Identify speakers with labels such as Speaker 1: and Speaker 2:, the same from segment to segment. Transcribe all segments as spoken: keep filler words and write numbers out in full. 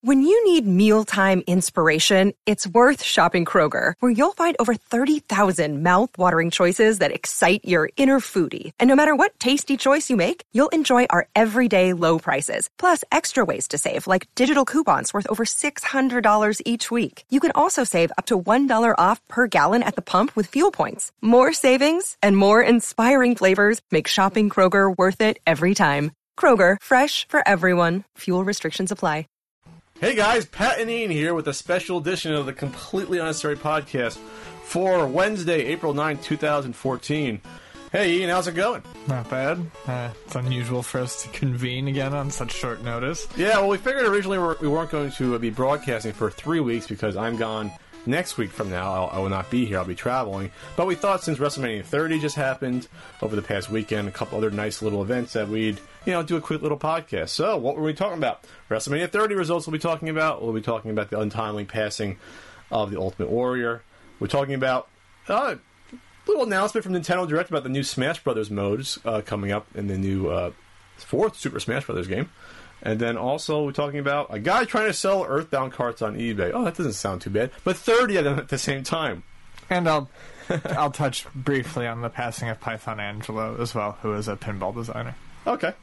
Speaker 1: When you need mealtime inspiration, it's worth shopping Kroger, where you'll find over thirty thousand mouth-watering choices that excite your inner foodie. And no matter what tasty choice you make, you'll enjoy our everyday low prices, plus extra ways to save, like digital coupons worth over six hundred dollars each week. You can also save up to one dollar off per gallon at the pump with fuel points. More savings and more inspiring flavors make shopping Kroger worth it every time. Kroger, fresh for everyone. Fuel restrictions apply.
Speaker 2: Hey guys, Pat and Ian here with a special edition of the Completely Unnecessary Podcast for Wednesday, April ninth, twenty fourteen. Hey Ian, how's it going?
Speaker 3: Not bad. Uh, it's unusual for us to convene again on such short notice.
Speaker 2: Yeah, well, we figured originally we weren't going to be broadcasting for three weeks because I'm gone next week from now. I'll, I will not be here. I'll be traveling. But we thought since WrestleMania thirty just happened over the past weekend, a couple other nice little events, that we'd, you know, do a quick little podcast. So, what were we talking about? WrestleMania thirty results we'll be talking about. We'll be talking about the untimely passing of the Ultimate Warrior. We're talking about uh, a little announcement from Nintendo Direct about the new Smash Brothers modes uh, coming up in the new uh, fourth Super Smash Brothers game. And then also we're talking about a guy trying to sell Earthbound carts on eBay. Oh, that doesn't sound too bad. But thirty of them at the same time.
Speaker 3: And I'll I'll touch briefly on the passing of Python Angelo as well, who is a pinball designer.
Speaker 2: Okay.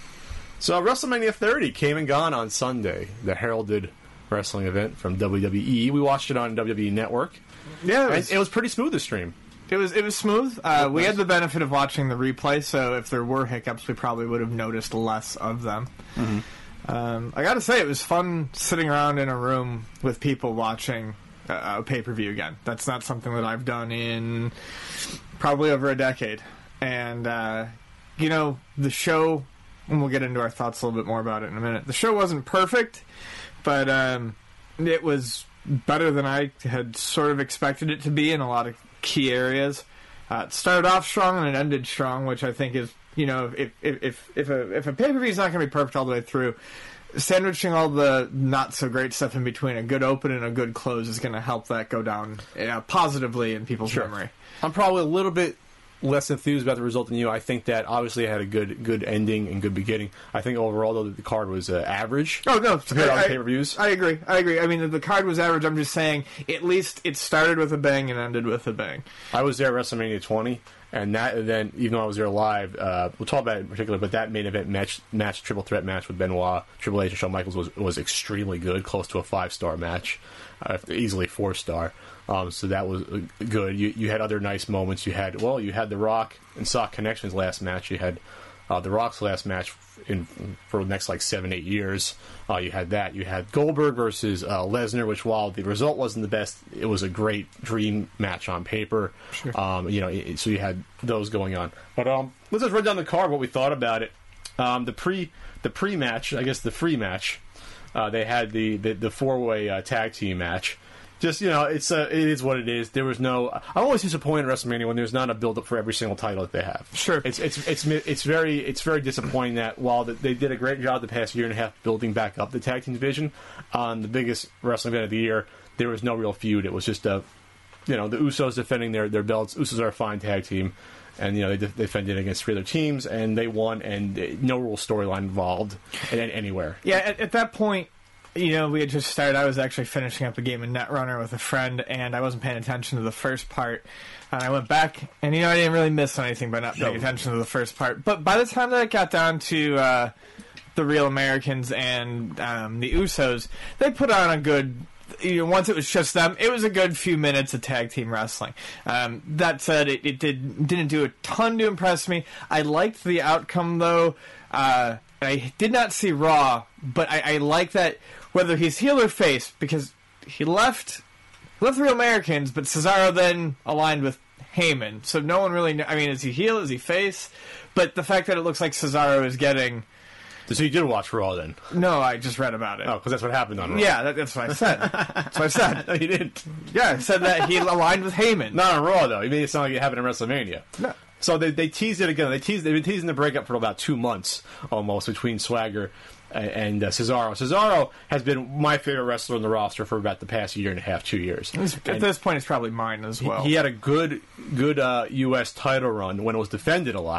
Speaker 2: So WrestleMania thirty came and gone on Sunday, the heralded wrestling event from W W E. We watched it on W W E Network.
Speaker 3: Yeah, it was,
Speaker 2: it was pretty smooth to stream.
Speaker 3: It was it was smooth. Uh, we had the benefit of watching the replay, so if there were hiccups, we probably would have noticed less of them. Mm-hmm. Um, I gotta say, it was fun sitting around in a room with people watching a, a pay-per-view again. That's not something that I've done in probably over a decade. And, uh, you know, the show, and we'll get into our thoughts a little bit more about it in a minute, the show wasn't perfect, but um, it was better than I had sort of expected it to be in a lot of key areas. Uh, it started off strong and it ended strong, which I think is, you know, if if if, if a if a pay per view is not going to be perfect all the way through, sandwiching all the not so great stuff in between, a good open and a good close, is going to help that go down uh, positively in people's
Speaker 2: Sure.
Speaker 3: memory.
Speaker 2: I'm probably a little bit less enthused about the result than you. I think that obviously it had a good good ending and good beginning. I think overall, though, the card was uh, average.
Speaker 3: Oh, no.
Speaker 2: Compared to
Speaker 3: I,
Speaker 2: other pay-per-views.
Speaker 3: I agree. I agree. I mean, the, the card was average. I'm just saying, at least it started with a bang and ended with a bang.
Speaker 2: I was there at WrestleMania twenty, and that event, even though I was there live, uh, we'll talk about it in particular, but that main event match, match triple threat match with Benoit, Triple H, and Shawn Michaels was, was extremely good, close to a five-star match, uh, easily four-star. Um, so that was good. You you had other nice moments. You had, well, you had The Rock and Sock Connections last match. You had uh, The Rock's last match in for the next, like, seven, eight years. Uh, you had that. You had Goldberg versus uh, Lesnar, which, while the result wasn't the best, it was a great dream match on paper.
Speaker 3: Sure.
Speaker 2: Um, you know, it, so you had those going on. But um, let's just run down the card, what we thought about it. Um, the pre the pre-match, I guess the free match, uh, they had the, the, the four-way uh, tag team match. Just, you know, it's uh, it is what it is. There was no. I'm always disappointed in WrestleMania when there's not a build up for every single title that they have.
Speaker 3: Sure,
Speaker 2: it's it's it's it's very it's very disappointing that while the, they did a great job the past year and a half building back up the tag team division on the biggest wrestling event of the year, there was no real feud. It was just a, you know, the Usos defending their their belts. Usos are a fine tag team, and you know they de- defended against three other teams and they won, and uh, no real storyline involved in, in, anywhere.
Speaker 3: Yeah, at, at that point. You know, we had just started. I was actually finishing up a game of Netrunner with a friend, and I wasn't paying attention to the first part. And I went back, and, you know, I didn't really miss anything by not paying no. attention to the first part. But by the time that it got down to uh, the Real Americans and um, the Usos, they put on a good... You know, once it was just them, it was a good few minutes of tag team wrestling. Um, that said, it, it did, didn't do a ton to impress me. I liked the outcome, though. Uh, I did not see Raw, but I, I like that... Whether he's heel or face, because he left left the Real Americans, but Cesaro then aligned with Heyman. So no one really kn- I mean, is he heel? Is he face? But the fact that it looks like Cesaro is getting...
Speaker 2: So you did watch Raw then?
Speaker 3: No, I just read about it.
Speaker 2: Oh, because that's what happened on Raw.
Speaker 3: Yeah, that, that's what I said. That's what I said.
Speaker 2: No, you didn't.
Speaker 3: Yeah, I said that he aligned with Heyman.
Speaker 2: Not on Raw, though. You made it sound like it happened in WrestleMania.
Speaker 3: No.
Speaker 2: So they they teased it again. They teased. They've been teasing the breakup for about two months almost between Swagger and uh, Cesaro. Cesaro has been my favorite wrestler on the roster for about the past year and a half, two years.
Speaker 3: At
Speaker 2: and
Speaker 3: this point, it's probably mine as well.
Speaker 2: He, he had a good, good uh, U S title run when it was defended a lot.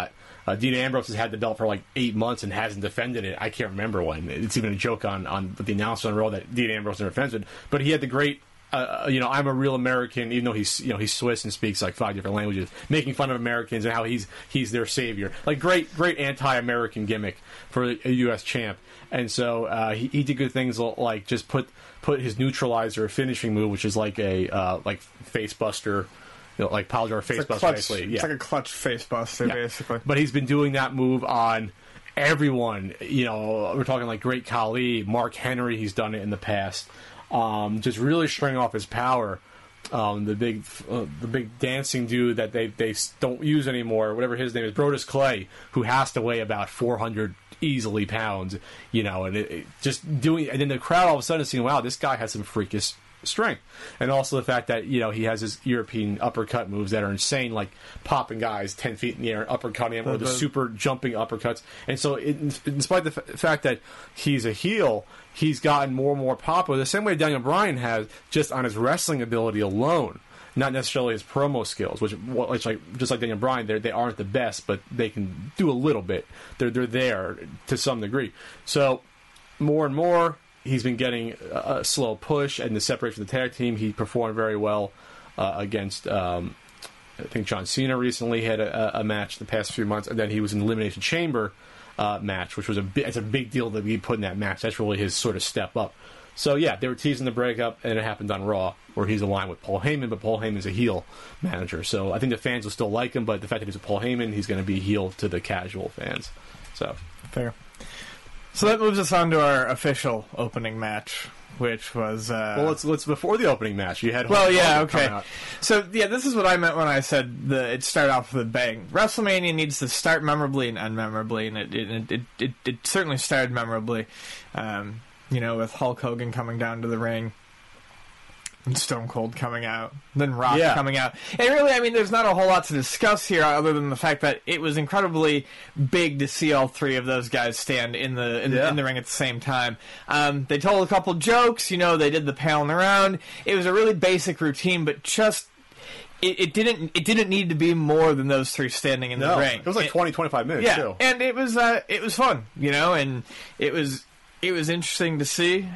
Speaker 2: Uh, Dean Ambrose has had the belt for like eight months and hasn't defended it. I can't remember when. It's even a joke on on the announcer on Raw that Dean Ambrose never defends it. But he had the great. Uh, you know, I'm a real American, even though he's you know he's Swiss and speaks like five different languages, making fun of Americans and how he's he's their savior. Like great great anti-American gimmick for a U S champ. And so uh, he he did good things like just put put his neutralizer finishing move, which is like a uh, like face buster. You know, like Paladar face
Speaker 3: it's
Speaker 2: buster,
Speaker 3: clutch,
Speaker 2: basically.
Speaker 3: It's
Speaker 2: yeah.
Speaker 3: like a clutch face buster,
Speaker 2: yeah.
Speaker 3: basically.
Speaker 2: But he's been doing that move on everyone. You know, we're talking like Great Khali, Mark Henry. He's done it in the past. Um, just really showing off his power. Um, the big, uh, the big dancing dude that they they don't use anymore, whatever his name is, Brodus Clay, who has to weigh about four hundred easily pounds. You know, and it, it just doing, and then the crowd all of a sudden is seeing, wow, this guy has some freakish strength, and also the fact that you know he has his European uppercut moves that are insane, like popping guys ten feet in the air, uppercutting them, or the super jumping uppercuts. And so, it, despite the f- fact that he's a heel, he's gotten more and more popular. The same way Daniel Bryan has, just on his wrestling ability alone, not necessarily his promo skills, which, which like just like Daniel Bryan, they they aren't the best, but they can do a little bit. They're they're there to some degree. So more and more. He's been getting a, a slow push, and the separation of the tag team, he performed very well uh, against, um, I think, John Cena recently had a, a match the past few months, and then he was in the Elimination Chamber uh, match, which was a, bi- it's a big deal to be put in that match. That's really his sort of step up. So, yeah, they were teasing the breakup, and it happened on Raw, where he's aligned with Paul Heyman, but Paul Heyman's a heel manager. So I think the fans will still like him, but the fact that he's a Paul Heyman, he's going to be heel to the casual fans. So
Speaker 3: Fair. So that moves us on to our official opening match, which was uh,
Speaker 2: well, let's let's before the opening match. You had
Speaker 3: well,
Speaker 2: Hulk
Speaker 3: yeah,
Speaker 2: Hogan
Speaker 3: okay.
Speaker 2: come out.
Speaker 3: So yeah, this is what I meant when I said the it started off with a bang. WrestleMania needs to start memorably and end memorably, and it it it, it, it certainly started memorably. Um, you know, with Hulk Hogan coming down to the ring. And Stone Cold coming out, then Rock
Speaker 2: yeah.
Speaker 3: coming out. And really, I mean, there's not a whole lot to discuss here other than the fact that it was incredibly big to see all three of those guys stand in the in,
Speaker 2: yeah.
Speaker 3: in the ring at the same time. Um, they told a couple jokes, you know, they did the paling around. It was a really basic routine, but just it, it didn't it didn't need to be more than those three standing in
Speaker 2: no,
Speaker 3: the ring.
Speaker 2: It was like
Speaker 3: it,
Speaker 2: twenty, twenty-five minutes,
Speaker 3: yeah,
Speaker 2: too.
Speaker 3: and it was uh, it was fun, you know, and it was. It was interesting to see,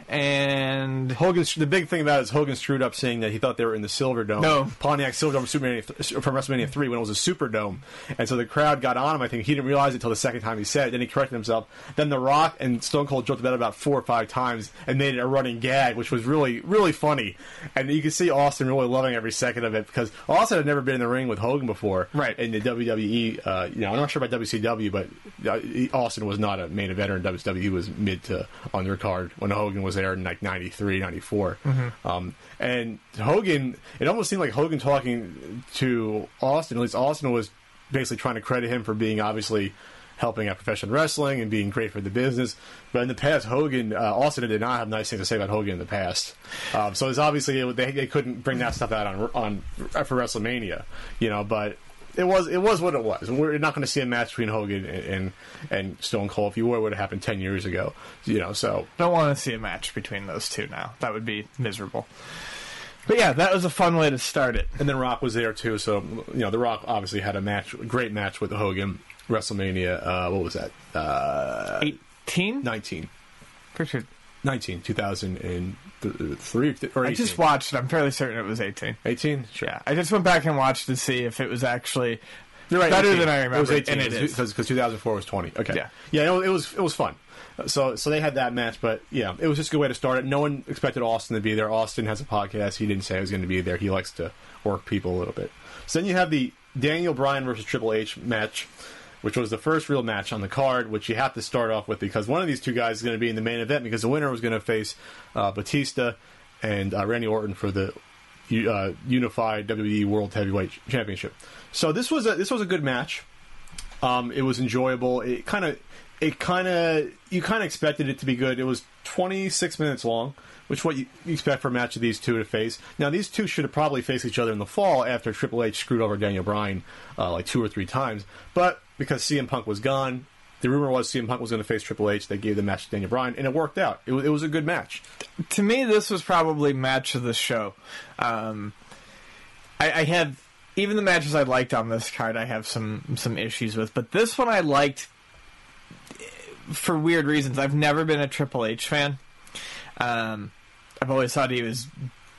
Speaker 3: and
Speaker 2: Hogan. The big thing about it is Hogan screwed up saying that he thought they were in the Silverdome.
Speaker 3: No.
Speaker 2: Pontiac Silverdome from, Supermania, from WrestleMania three when it was a Superdome. And so the crowd got on him. I think he didn't realize it until the second time he said it. Then he corrected himself. Then The Rock and Stone Cold joked about it about four or five times and made it a running gag, which was really, really funny. And you could see Austin really loving every second of it because Austin had never been in the ring with Hogan before.
Speaker 3: Right.
Speaker 2: In the W W E, uh, you know, I'm not sure about W C W, but uh, Austin was not a main eventer in W C W. He was mid to undercard when Hogan was there in like ninety-three, ninety-four. Mm-hmm. Um, and Hogan, it almost seemed like Hogan talking to Austin, at least Austin was basically trying to credit him for being obviously helping out professional wrestling and being great for the business. But in the past, Hogan, uh, Austin did not have nice things to say about Hogan in the past. Um, so it's obviously, they, they couldn't bring that stuff out on, on for WrestleMania, you know, but It was it was what it was. We're not going to see a match between Hogan and, and and Stone Cold. If you were, it would have happened ten years ago. You know, so
Speaker 3: don't want to see a match between those two now. That would be miserable. But yeah, that was a fun way to start it.
Speaker 2: And then Rock was there too. So you know, The Rock obviously had a match, a great match with Hogan. WrestleMania. Uh, what was that? Uh,
Speaker 3: Eighteen.
Speaker 2: Nineteen.
Speaker 3: For sure.
Speaker 2: Nineteen. Two thousand and three or eighteen.
Speaker 3: I just watched it. I'm fairly certain it was eighteen.
Speaker 2: Eighteen. Sure.
Speaker 3: Yeah, I just went back and watched to see if it was actually
Speaker 2: You're right,
Speaker 3: better
Speaker 2: eighteen.
Speaker 3: than I remember.
Speaker 2: It was eighteen,
Speaker 3: and it is
Speaker 2: because two thousand four was twenty. Okay.
Speaker 3: Yeah.
Speaker 2: Yeah. It was, it was it was fun. So so they had that match, but yeah, it was just a good way to start it. No one expected Austin to be there. Austin has a podcast. He didn't say he was going to be there. He likes to work people a little bit. So then you have the Daniel Bryan versus Triple H match, which was the first real match on the card, which you have to start off with because one of these two guys is going to be in the main event because the winner was going to face uh, Batista and uh, Randy Orton for the uh, unified W W E World Heavyweight Championship. So this was a this was a good match. Um, it was enjoyable. It kind of it kind of you kind of expected it to be good. It was twenty-six minutes long, which is what you expect for a match of these two to face. Now these two should have probably faced each other in the fall after Triple H screwed over Daniel Bryan uh, like two or three times, but because C M Punk was gone, the rumor was C M Punk was going to face Triple H. They gave the match to Daniel Bryan, and it worked out. It was, it was a good match.
Speaker 3: To me, this was probably match of the show. Um, I, I have even the matches I liked on this card, I have some some issues with. But this one I liked for weird reasons. I've never been a Triple H fan. Um, I've always thought he was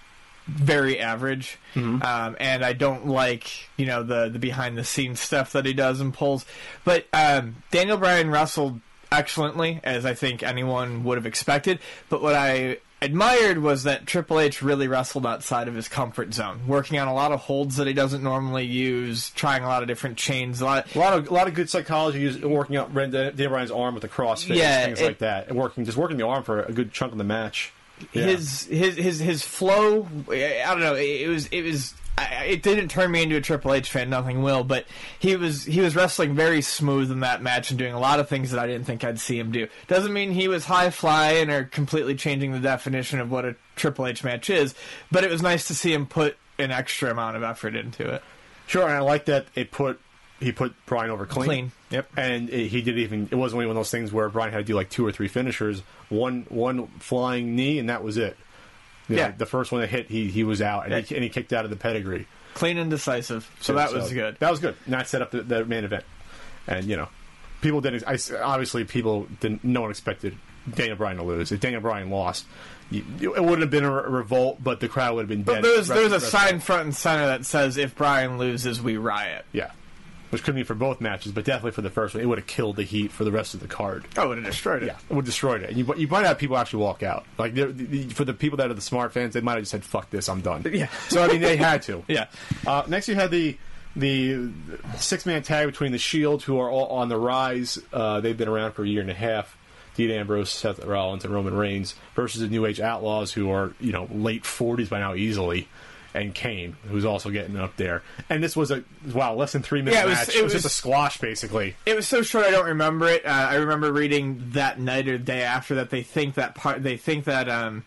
Speaker 3: very average, mm-hmm. um, and I don't like you know the the behind the scenes stuff that he does and pulls. But um, Daniel Bryan wrestled excellently, as I think anyone would have expected. But what I admired was that Triple H really wrestled outside of his comfort zone, working on a lot of holds that he doesn't normally use, trying a lot of different chains, a lot,
Speaker 2: a lot of a lot of good psychology, working out Daniel Bryan's arm with the crossface,
Speaker 3: yeah,
Speaker 2: things
Speaker 3: it,
Speaker 2: like that, and working just working the arm for a good chunk of the match. Yeah.
Speaker 3: His his his his flow, I don't know. It was it was. It didn't turn me into a Triple H fan. Nothing will. But he was he was wrestling very smooth in that match and doing a lot of things that I didn't think I'd see him do. Doesn't mean he was high flying or completely changing the definition of what a Triple H match is. But it was nice to see him put an extra amount of effort into it.
Speaker 2: Sure, and I like that it put he put Bryan over clean.
Speaker 3: Clean. Yep.
Speaker 2: And it, he did even. It wasn't one of those things where Bryan had to do like two or three finishers, one one flying knee, and that was it. You know,
Speaker 3: yeah,
Speaker 2: the first one that hit, he he was out, and, yeah. he, and he kicked out of the pedigree.
Speaker 3: Clean and decisive. So, so that was
Speaker 2: so
Speaker 3: good.
Speaker 2: That was good. And that set up the, the main event. And, you know, people didn't... I, obviously, people didn't... No one expected Daniel Bryan to lose. If Daniel Bryan lost, you, it wouldn't have been a revolt, but the crowd would have been dead.
Speaker 3: But there's, there's a sign front and center that says, if Bryan loses, we riot.
Speaker 2: Yeah. Which could be for both matches, but definitely for the first one. It would have killed the heat for the rest of the card.
Speaker 3: Oh, it would have destroyed it.
Speaker 2: Yeah, it would have destroyed it. And you, you might have people actually walk out. Like, the, for the people that are the smart fans, they might have just said, fuck this, I'm done.
Speaker 3: Yeah.
Speaker 2: So, I mean, they had to.
Speaker 3: Yeah.
Speaker 2: Uh, next, you had the the six-man tag between the Shield, who are all on the rise. Uh, they've been around for a year and a half. Dean Ambrose, Seth Rollins, and Roman Reigns versus the New Age Outlaws, who are, you know, late forties by now easily. And Kane, who's also getting up there. And this was a, wow, less than three minute
Speaker 3: yeah, it was,
Speaker 2: match.
Speaker 3: It,
Speaker 2: it was
Speaker 3: was
Speaker 2: just a squash, basically.
Speaker 3: It was so short I don't remember it. Uh, I remember reading that night or the day after that they think that part, they think that, um,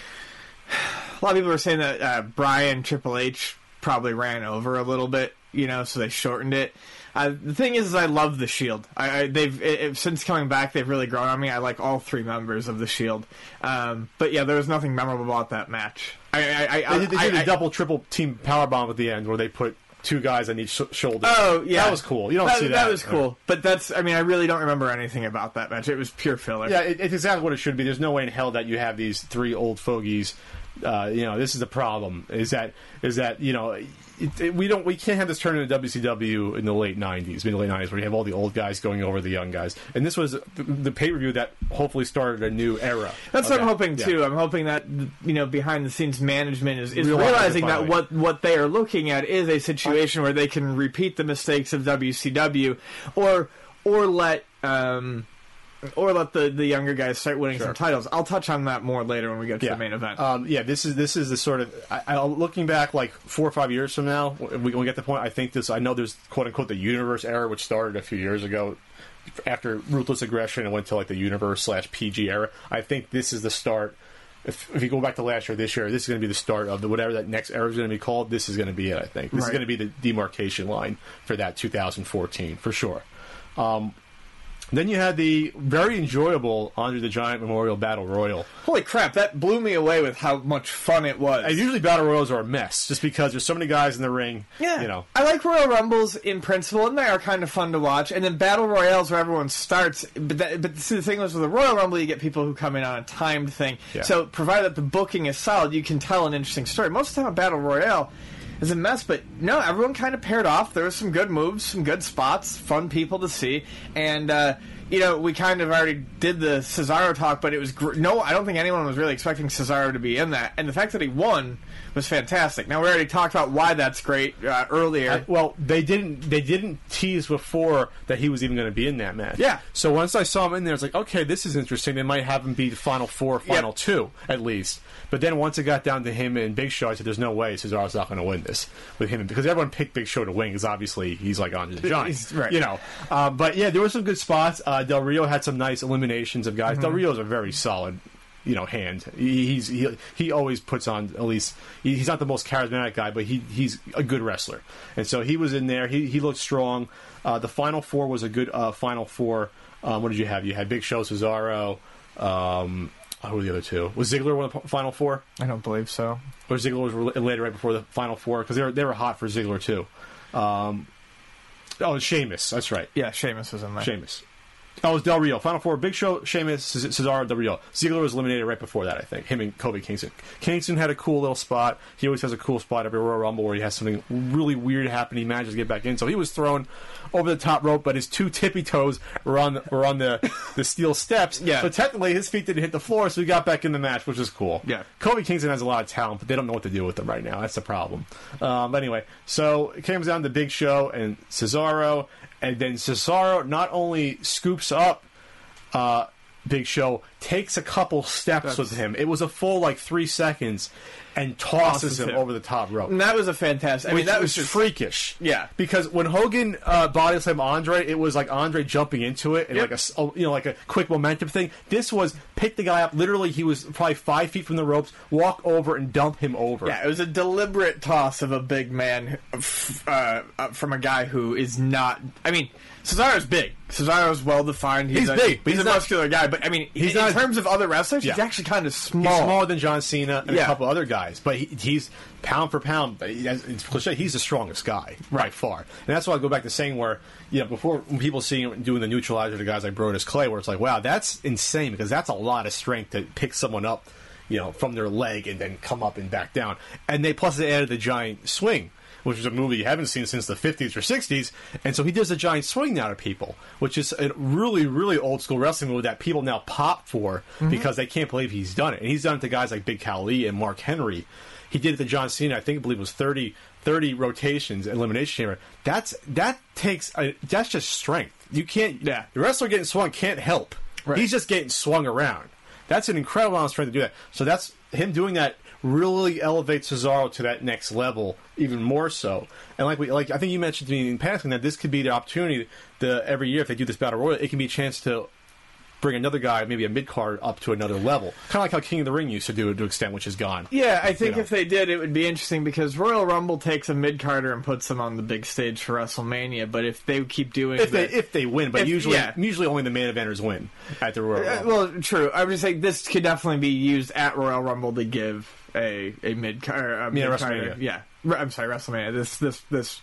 Speaker 3: a lot of people were saying that uh, Bryan Triple H probably ran over a little bit, you know, so they shortened it. Uh, the thing is, is, I love the Shield. I, I, they've it, it, since coming back, they've really grown on me. I like all three members of the Shield. Um, but yeah, there was nothing memorable about that match. I, I, I,
Speaker 2: they did, they
Speaker 3: I,
Speaker 2: did a
Speaker 3: I,
Speaker 2: double, triple team powerbomb at the end where they put two guys on each sh- shoulder.
Speaker 3: Oh yeah,
Speaker 2: that was cool. You don't
Speaker 3: that,
Speaker 2: see that.
Speaker 3: That was cool. But that's, I mean, I really don't remember anything about that match. It was pure filler.
Speaker 2: Yeah, it, it's exactly what it should be. There's no way in hell that you have these three old fogies. Uh, you know, this is the problem. Is that is that you know. It, it, we don't. We can't have this turn into W C W in the late nineties, in the late nineties, where you have all the old guys going over the young guys. And this was the, the pay per view that hopefully started a new era.
Speaker 3: That's what I'm
Speaker 2: that.
Speaker 3: hoping
Speaker 2: yeah.
Speaker 3: too. I'm hoping that you know behind the scenes management is, is realizing that what what they are looking at is a situation where they can repeat the mistakes of W C W, or or let. Um, Or let the, the younger guys start winning
Speaker 2: sure.
Speaker 3: some titles. I'll touch on that more later when we get to
Speaker 2: yeah.
Speaker 3: the main event.
Speaker 2: Um, yeah, this is this is the sort of I, I, looking back like four or five years from now, we, we get the point. I think this. I know there's quote unquote the Universe era, which started a few years ago after Ruthless Aggression and went to like the Universe slash P G era. I think this is the start. If, if you go back to last year, this year, this is going to be the start of the whatever that next era is going to be called. This is going to be it. I think this
Speaker 3: right.
Speaker 2: is going to be the demarcation line for that two thousand fourteen for sure. Um, Then you had the very enjoyable Andre the Giant Memorial Battle Royal.
Speaker 3: Holy crap, that blew me away with how much fun it was.
Speaker 2: And usually Battle Royals are a mess, just because there's so many guys in the ring.
Speaker 3: Yeah,
Speaker 2: you know.
Speaker 3: I like Royal Rumbles in principle, and they are kind of fun to watch. And then Battle Royales where everyone starts. But that, but see, the thing was with the Royal Rumble, you get people who come in on a timed thing.
Speaker 2: Yeah.
Speaker 3: So provided that the booking is solid, you can tell an interesting story. Most of the time, a Battle Royale is a mess, but no, everyone kind of paired off. There were some good moves, some good spots, fun people to see, and. uh You know, we kind of already did the Cesaro talk, but it was gr- no. I don't think anyone was really expecting Cesaro to be in that, and the fact that he won was fantastic. Now we already talked about why that's great uh, earlier.
Speaker 2: I, well, they didn't. They didn't tease before that he was even going to be in that match.
Speaker 3: Yeah.
Speaker 2: So once I saw him in there, it's like, okay, this is interesting. They might have him be the final four, final yep. two at least. But then once it got down to him and Big Show, I said, "There's no way Cesaro's not going to win this with him," because everyone picked Big Show to win because obviously he's like on the Giant,
Speaker 3: right.
Speaker 2: you know. Uh, but yeah, there were some good spots. Uh, Del Rio had some nice eliminations of guys. Mm-hmm. Del Rio's a very solid, you know, hand. He, he's he, he always puts on at least. He, he's not the most charismatic guy, but he he's a good wrestler, and so he was in there. He he looked strong. Uh, the final four was a good uh, final four. Um, what did you have? You had Big Show, Cesaro. Um, Oh, who were the other two? Was Ziggler one of the Final Four?
Speaker 3: I don't believe so.
Speaker 2: Or Ziggler was later right before the Final Four? Because they were, they were hot for Ziggler, too. Um, oh, Sheamus. That's right.
Speaker 3: Yeah, Sheamus was in there.
Speaker 2: Sheamus. Oh, it was Del Rio. Final Four, Big Show, Sheamus, Cesaro, Del Rio. Ziggler was eliminated right before that, I think. Him and Kofi Kingston. Kingston had a cool little spot. He always has a cool spot every Royal Rumble where he has something really weird happen. He manages to get back in. So he was thrown over the top rope, but his two tippy toes were on the, were on the, the steel steps.
Speaker 3: Yeah.
Speaker 2: So technically his feet didn't hit the floor, so he got back in the match, which is cool.
Speaker 3: Yeah.
Speaker 2: Kofi Kingston has a lot of talent, but they don't know what to do with him right now. That's the problem. Um, but anyway, so it comes down to Big Show and Cesaro, and then Cesaro not only scoops up Uh, Big Show, takes a couple steps
Speaker 3: That's,
Speaker 2: with him. It was a full like three seconds, and tosses, tosses him, him over the top rope.
Speaker 3: And that was a fantastic. I mean, that was,
Speaker 2: was
Speaker 3: just
Speaker 2: freakish.
Speaker 3: Yeah,
Speaker 2: because when Hogan uh, body slammed Andre, it was like Andre jumping into it and
Speaker 3: yep.
Speaker 2: like a you know like a quick momentum thing. This was pick the guy up. Literally, he was probably five feet from the ropes, walk over and dump him over.
Speaker 3: Yeah, it was a deliberate toss of a big man uh, from a guy who is not. I mean, Cesaro's big. Cesaro's well defined. He's,
Speaker 2: he's
Speaker 3: a,
Speaker 2: big.
Speaker 3: He's, he's a
Speaker 2: not,
Speaker 3: muscular guy, but I mean, he's in,
Speaker 2: not,
Speaker 3: in terms of other wrestlers, yeah. he's actually kind of small.
Speaker 2: He's smaller than John Cena and
Speaker 3: yeah.
Speaker 2: a couple other guys, but he, he's pound for pound. It's cliche. He's the strongest guy
Speaker 3: right.
Speaker 2: by far, and that's why I go back to saying where you know before when people see him doing the neutralizer to guys like Brodus Clay, where it's like, wow, that's insane because that's a lot of strength to pick someone up, you know, from their leg and then come up and back down. And they plus they added the giant swing, which is a movie you haven't seen since the fifties or sixties, and so he does a giant swing now to people, which is a really, really old-school wrestling move that people now pop for mm-hmm. because they can't believe he's done it. And he's done it to guys like Big Khali and Mark Henry. He did it to John Cena, I think I believe it was thirty, thirty rotations, Elimination Chamber. That's, that takes, a, that's just strength. You can't,
Speaker 3: yeah.
Speaker 2: the wrestler getting swung can't help. Right. He's just getting swung around. That's an incredible amount of strength to do that. So that's, him doing that really elevates Cesaro to that next level even more so. And like we like I think you mentioned to me in passing that this could be the opportunity the every year if they do this battle royal, it can be a chance to bring another guy, maybe a mid card, up to another level. Kind of like how King of the Ring used to do it to an extent, which is gone.
Speaker 3: Yeah, I think
Speaker 2: you know.
Speaker 3: if they did, it would be interesting because Royal Rumble takes a mid carder and puts them on the big stage for WrestleMania. But if they keep doing
Speaker 2: if
Speaker 3: the,
Speaker 2: they if they win, but
Speaker 3: if,
Speaker 2: usually
Speaker 3: yeah.
Speaker 2: usually only the main eventers win at the Royal Rumble.
Speaker 3: Uh, well, true. I would just say this could definitely be used at Royal Rumble to give a a mid card.
Speaker 2: Yeah, WrestleMania.
Speaker 3: Yeah, I'm sorry, WrestleMania. This this this.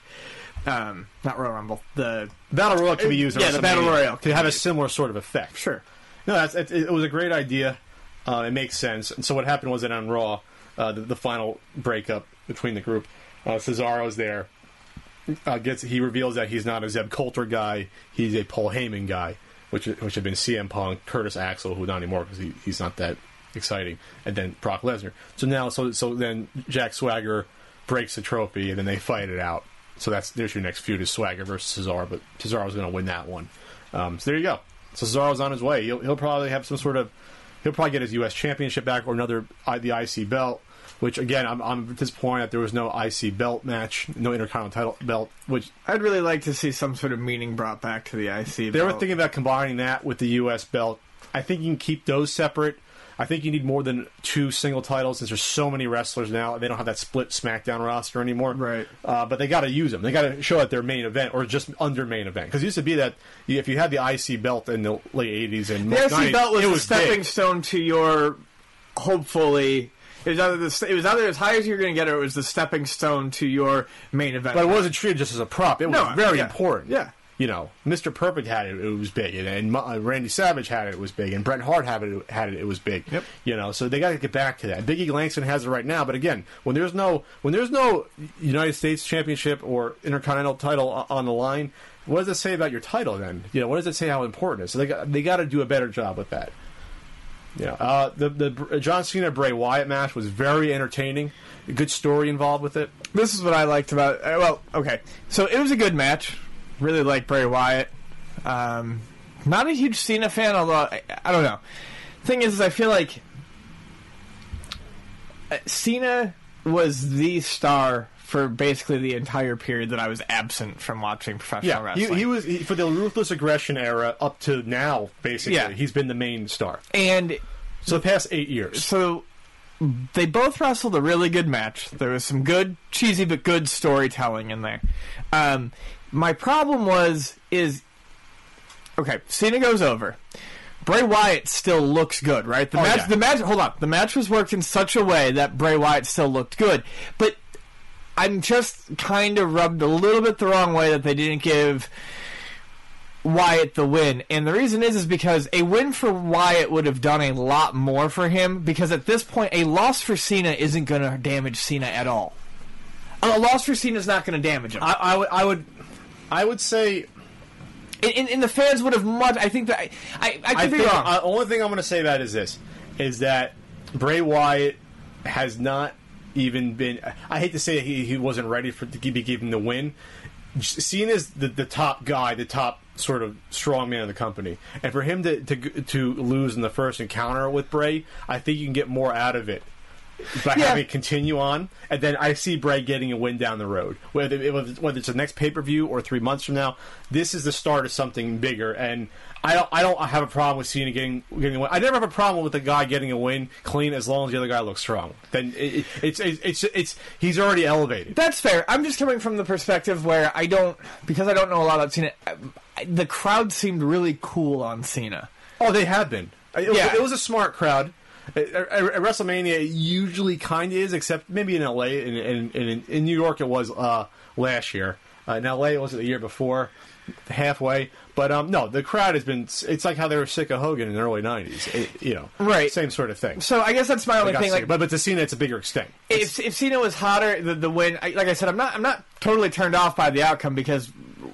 Speaker 3: Um, not Royal Rumble. The
Speaker 2: Battle Royal can be used.
Speaker 3: Yeah, the Battle Royal
Speaker 2: to have a similar sort of effect.
Speaker 3: Sure.
Speaker 2: No, that's, it, it was a great idea. Uh, it makes sense. And so what happened was that on Raw, uh, the, the final breakup between the group, uh, Cesaro's there. Uh, gets he reveals that he's not a Zeb Coulter guy. He's a Paul Heyman guy, which which had been C M Punk, Curtis Axel, who not anymore because he, he's not that exciting, and then Brock Lesnar. So now, so so then Jack Swagger breaks the trophy, and then they fight it out. So that's there's your next feud is Swagger versus Cesaro, but Cesaro's going to win that one. Um, so there you go. So Cesaro's on his way. He'll, he'll probably have some sort of... He'll probably get his U S Championship back or another uh, the I C belt, which, again, I'm, I'm disappointed that there was no I C belt match, no Intercontinental title belt, which...
Speaker 3: I'd really like to see some sort of meaning brought back to the I C
Speaker 2: they
Speaker 3: belt.
Speaker 2: They were thinking about combining that with the U S belt. I think you can keep those separate. I think you need more than two single titles since there's so many wrestlers now. They don't have that split SmackDown roster anymore.
Speaker 3: Right.
Speaker 2: Uh, but they got to use them. They got to show at their main event or just under main event. Because it used to be that if you had the I C belt in the late eighties and
Speaker 3: the I C belt was,
Speaker 2: it
Speaker 3: was a stepping
Speaker 2: big.
Speaker 3: stone to your, hopefully... It was, either the, it was either as high as you were going to get or it was the stepping stone to your main event.
Speaker 2: But it wasn't treated just as a prop. It was
Speaker 3: no,
Speaker 2: very
Speaker 3: yeah.
Speaker 2: important.
Speaker 3: Yeah.
Speaker 2: You know, Mister Perfect had it; it was big, and, and uh, Randy Savage had it; it was big, and Bret Hart had it; had it; it was big.
Speaker 3: Yep.
Speaker 2: You know, so they got to get back to that. Big E Langston has it right now, but again, when there's no when there's no United States Championship or Intercontinental title on the line, what does it say about your title? Then, you know, what does it say how important it is? So they got they got to do a better job with that. Yeah, uh, the the John Cena Bray Wyatt match was very entertaining. A good story involved with it.
Speaker 3: This is what I liked about. Uh, well, okay, so it was a good match. Really like Bray Wyatt. Um, not a huge Cena fan, although I, I don't know. Thing is, is, I feel like Cena was the star for basically the entire period that I was absent from watching professional
Speaker 2: yeah,
Speaker 3: wrestling.
Speaker 2: He, he was he, for the Ruthless Aggression era up to now. Basically,
Speaker 3: yeah.
Speaker 2: he's been the main star.
Speaker 3: And
Speaker 2: so the past eight years.
Speaker 3: So they both wrestled a really good match. There was some good, cheesy but good storytelling in there. Um, my problem was is okay. Cena goes over. Bray Wyatt still looks good, right? The
Speaker 2: oh,
Speaker 3: match,
Speaker 2: yeah.
Speaker 3: the match. Hold on, the match was worked in such a way that Bray Wyatt still looked good, but I'm just kind of rubbed a little bit the wrong way that they didn't give Wyatt the win. And the reason is is because a win for Wyatt would have done a lot more for him, because at this point a loss for Cena isn't going to damage Cena at all. A loss for Cena is not going to damage him.
Speaker 2: I, I, would, I would I would say
Speaker 3: and, and, and the fans would have much I think that I, I, I could
Speaker 2: I
Speaker 3: be
Speaker 2: think,
Speaker 3: wrong.
Speaker 2: The uh, only thing I'm going to say about it is this, is that Bray Wyatt has not even been, I hate to say he, he wasn't ready for to be given the win. Cena's the, the top guy, the top sort of strong man of the company, and for him to, to to lose in the first encounter with Bray, I think you can get more out of it by
Speaker 3: yeah.
Speaker 2: having it continue on, and then I see Bray getting a win down the road, whether it, whether it's the next pay per view or three months from now. This is the start of something bigger, and I don't I don't have a problem with Cena getting getting a win. I never have a problem with a guy getting a win clean as long as the other guy looks strong. Then it, it, it's, it's it's it's he's already elevated.
Speaker 3: That's fair. I'm just coming from the perspective where I don't, because I don't know a lot about Cena. The crowd seemed really cool on Cena.
Speaker 2: Oh, they have been. It,
Speaker 3: yeah.
Speaker 2: it was a smart crowd. At, at WrestleMania, it usually kind of is, except maybe in L A. In, in, in, in New York, it was uh, last year. Uh, in L A, it was the year before, halfway. But um, no, the crowd has been. It's like how they were sick of Hogan in the early nineties. It, you know,
Speaker 3: right?
Speaker 2: Same sort of thing.
Speaker 3: So I guess that's my only thing. Like,
Speaker 2: but but to Cena, it's a bigger extent.
Speaker 3: If if Cena was hotter, the the win. I, like I said, I'm not I'm not totally turned off by the outcome, because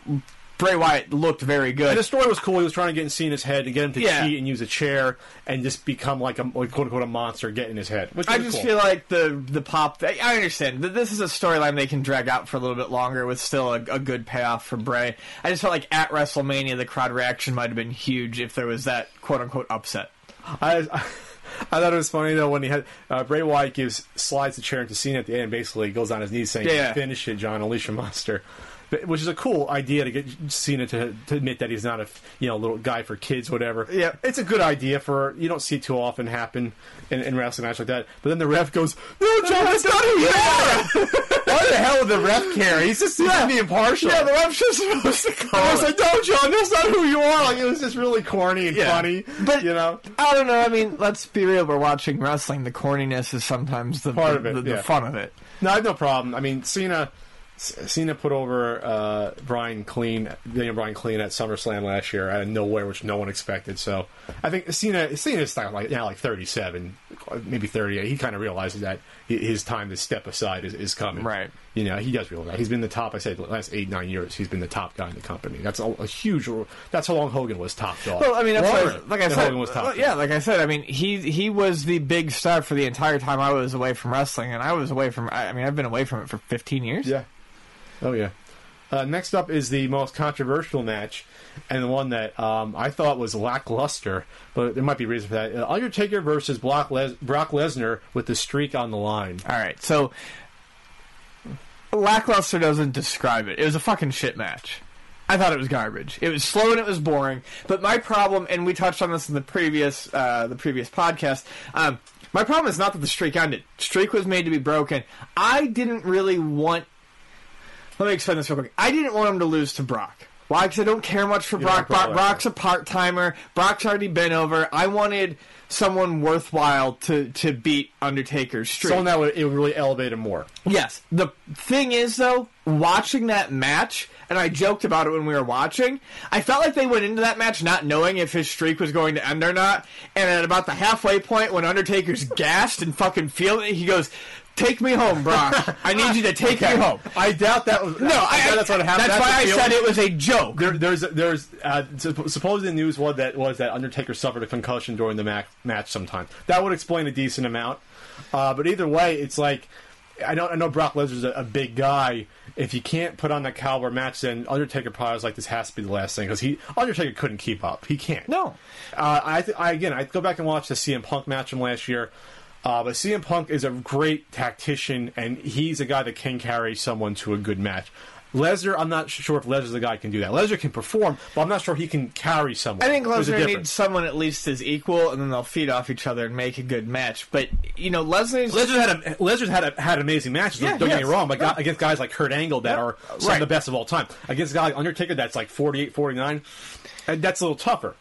Speaker 3: Bray Wyatt looked very good.
Speaker 2: And the story was cool. He was trying to get in Cena's head and get him to
Speaker 3: yeah.
Speaker 2: cheat and use a chair and just become like a like, quote unquote a monster, get in his head. Which
Speaker 3: I
Speaker 2: was
Speaker 3: just
Speaker 2: cool.
Speaker 3: feel like the the pop. I understand that this is a storyline they can drag out for a little bit longer with still a, a good payoff for Bray. I just felt like at WrestleMania the crowd reaction might have been huge if there was that quote unquote upset.
Speaker 2: I, I I thought it was funny though when he had uh, Bray Wyatt gives slides the chair into Cena at the end, and basically goes on his knees saying,
Speaker 3: yeah.
Speaker 2: "Finish it, John, Alicia Monster." Which is a cool idea to get Cena to, to admit that he's not a you know little guy for kids, whatever.
Speaker 3: Yeah,
Speaker 2: it's a good idea for you don't see it too often happen in, in wrestling match like that. But then the ref goes, "No, John, that's not who you are." Why the hell would the ref care? He's just yeah. being impartial.
Speaker 3: Yeah, the ref's just supposed to call.
Speaker 2: I was like, "No, John, that's not who you are." Like it was just really corny and
Speaker 3: yeah.
Speaker 2: funny.
Speaker 3: But
Speaker 2: you know,
Speaker 3: I don't know. I mean, let's be real. We're watching wrestling. The corniness is sometimes the
Speaker 2: part
Speaker 3: the,
Speaker 2: of it,
Speaker 3: the,
Speaker 2: yeah.
Speaker 3: the fun of it.
Speaker 2: No, I have no problem. I mean, Cena. Cena put over uh, Brian Clean, Daniel Bryan Clean at SummerSlam last year out of nowhere, which no one expected. So I think Cena, Cena's like now like thirty-seven, maybe thirty-eight. He kind of realizes that his time to step aside is, is coming.
Speaker 3: Right.
Speaker 2: You know, he does realize that. He's been the top. I said the last eight nine years, he's been the top guy in the company. That's a, a huge. That's how long Hogan was top dog.
Speaker 3: Well, I mean, that's
Speaker 2: Longer
Speaker 3: what, like I
Speaker 2: than
Speaker 3: said,
Speaker 2: Hogan was top
Speaker 3: well, yeah, like I said, I mean, he he was the big star for the entire time I was away from wrestling, and I was away from. I mean, I've been away from it for fifteen years.
Speaker 2: Yeah. Oh, yeah. Uh, next up is the most controversial match, and the one that um, I thought was lackluster, but there might be a reason for that. Uh, Undertaker versus Brock, Les- Brock Lesnar with the streak on the line.
Speaker 3: All right, so lackluster doesn't describe it. It was a fucking shit match. I thought it was garbage. It was slow and it was boring. But my problem, and we touched on this in the previous uh, the previous podcast. Um, my problem is not that the streak ended. Streak was made to be broken. I didn't really want. Let me explain this real quick. I didn't want him to lose to Brock. Why? Because I don't care much for
Speaker 2: You
Speaker 3: Brock.
Speaker 2: like Brock
Speaker 3: Brock Brock's a part-timer. Brock's already been over. I wanted someone worthwhile to, to beat Undertaker's streak.
Speaker 2: So now it would really elevate him more.
Speaker 3: Yes. The thing is, though, watching that match, and I joked about it when we were watching, I felt like they went into that match not knowing if his streak was going to end or not, and at about the halfway point when Undertaker's gassed and fucking feeling it, he goes, "Take me home, Brock. I need you to take
Speaker 2: okay.
Speaker 3: me home."
Speaker 2: I doubt that was.
Speaker 3: No,
Speaker 2: I,
Speaker 3: I,
Speaker 2: doubt that's what happened.
Speaker 3: That's,
Speaker 2: that's
Speaker 3: why I
Speaker 2: feeling.
Speaker 3: said it was a joke.
Speaker 2: There, there's, there's. Uh, supposedly the news was that was that Undertaker suffered a concussion during the match. Match sometimes that would explain a decent amount. Uh, but either way, it's like I know. I know Brock Lesnar's a, a big guy. If you can't put on that caliber match, then Undertaker probably was like, this has to be the last thing because he Undertaker couldn't keep up. He can't.
Speaker 3: No.
Speaker 2: Uh, I, th- I again, I go back and watch the C M Punk match from last year. Uh, but C M Punk is a great tactician, and he's a guy that can carry someone to a good match. Lesnar, I'm not sure if Lesnar's the guy who can do that. Lesnar can perform, but I'm not sure he can carry someone.
Speaker 3: I think
Speaker 2: There's a
Speaker 3: Lesnar
Speaker 2: difference.
Speaker 3: needs someone at least as equal, and then they'll feed off each other and make a good match. But, you know, Lesnar's...
Speaker 2: Lesnar had a, Lesnar's had a, had amazing matches.
Speaker 3: Yeah,
Speaker 2: don't get
Speaker 3: yes.
Speaker 2: me wrong, but
Speaker 3: Yeah.
Speaker 2: against guys like Kurt Angle that
Speaker 3: Yeah.
Speaker 2: are some
Speaker 3: Right.
Speaker 2: of the best of all time. Against a guy like Undertaker that's like forty-eight, forty-nine, and that's a little tougher.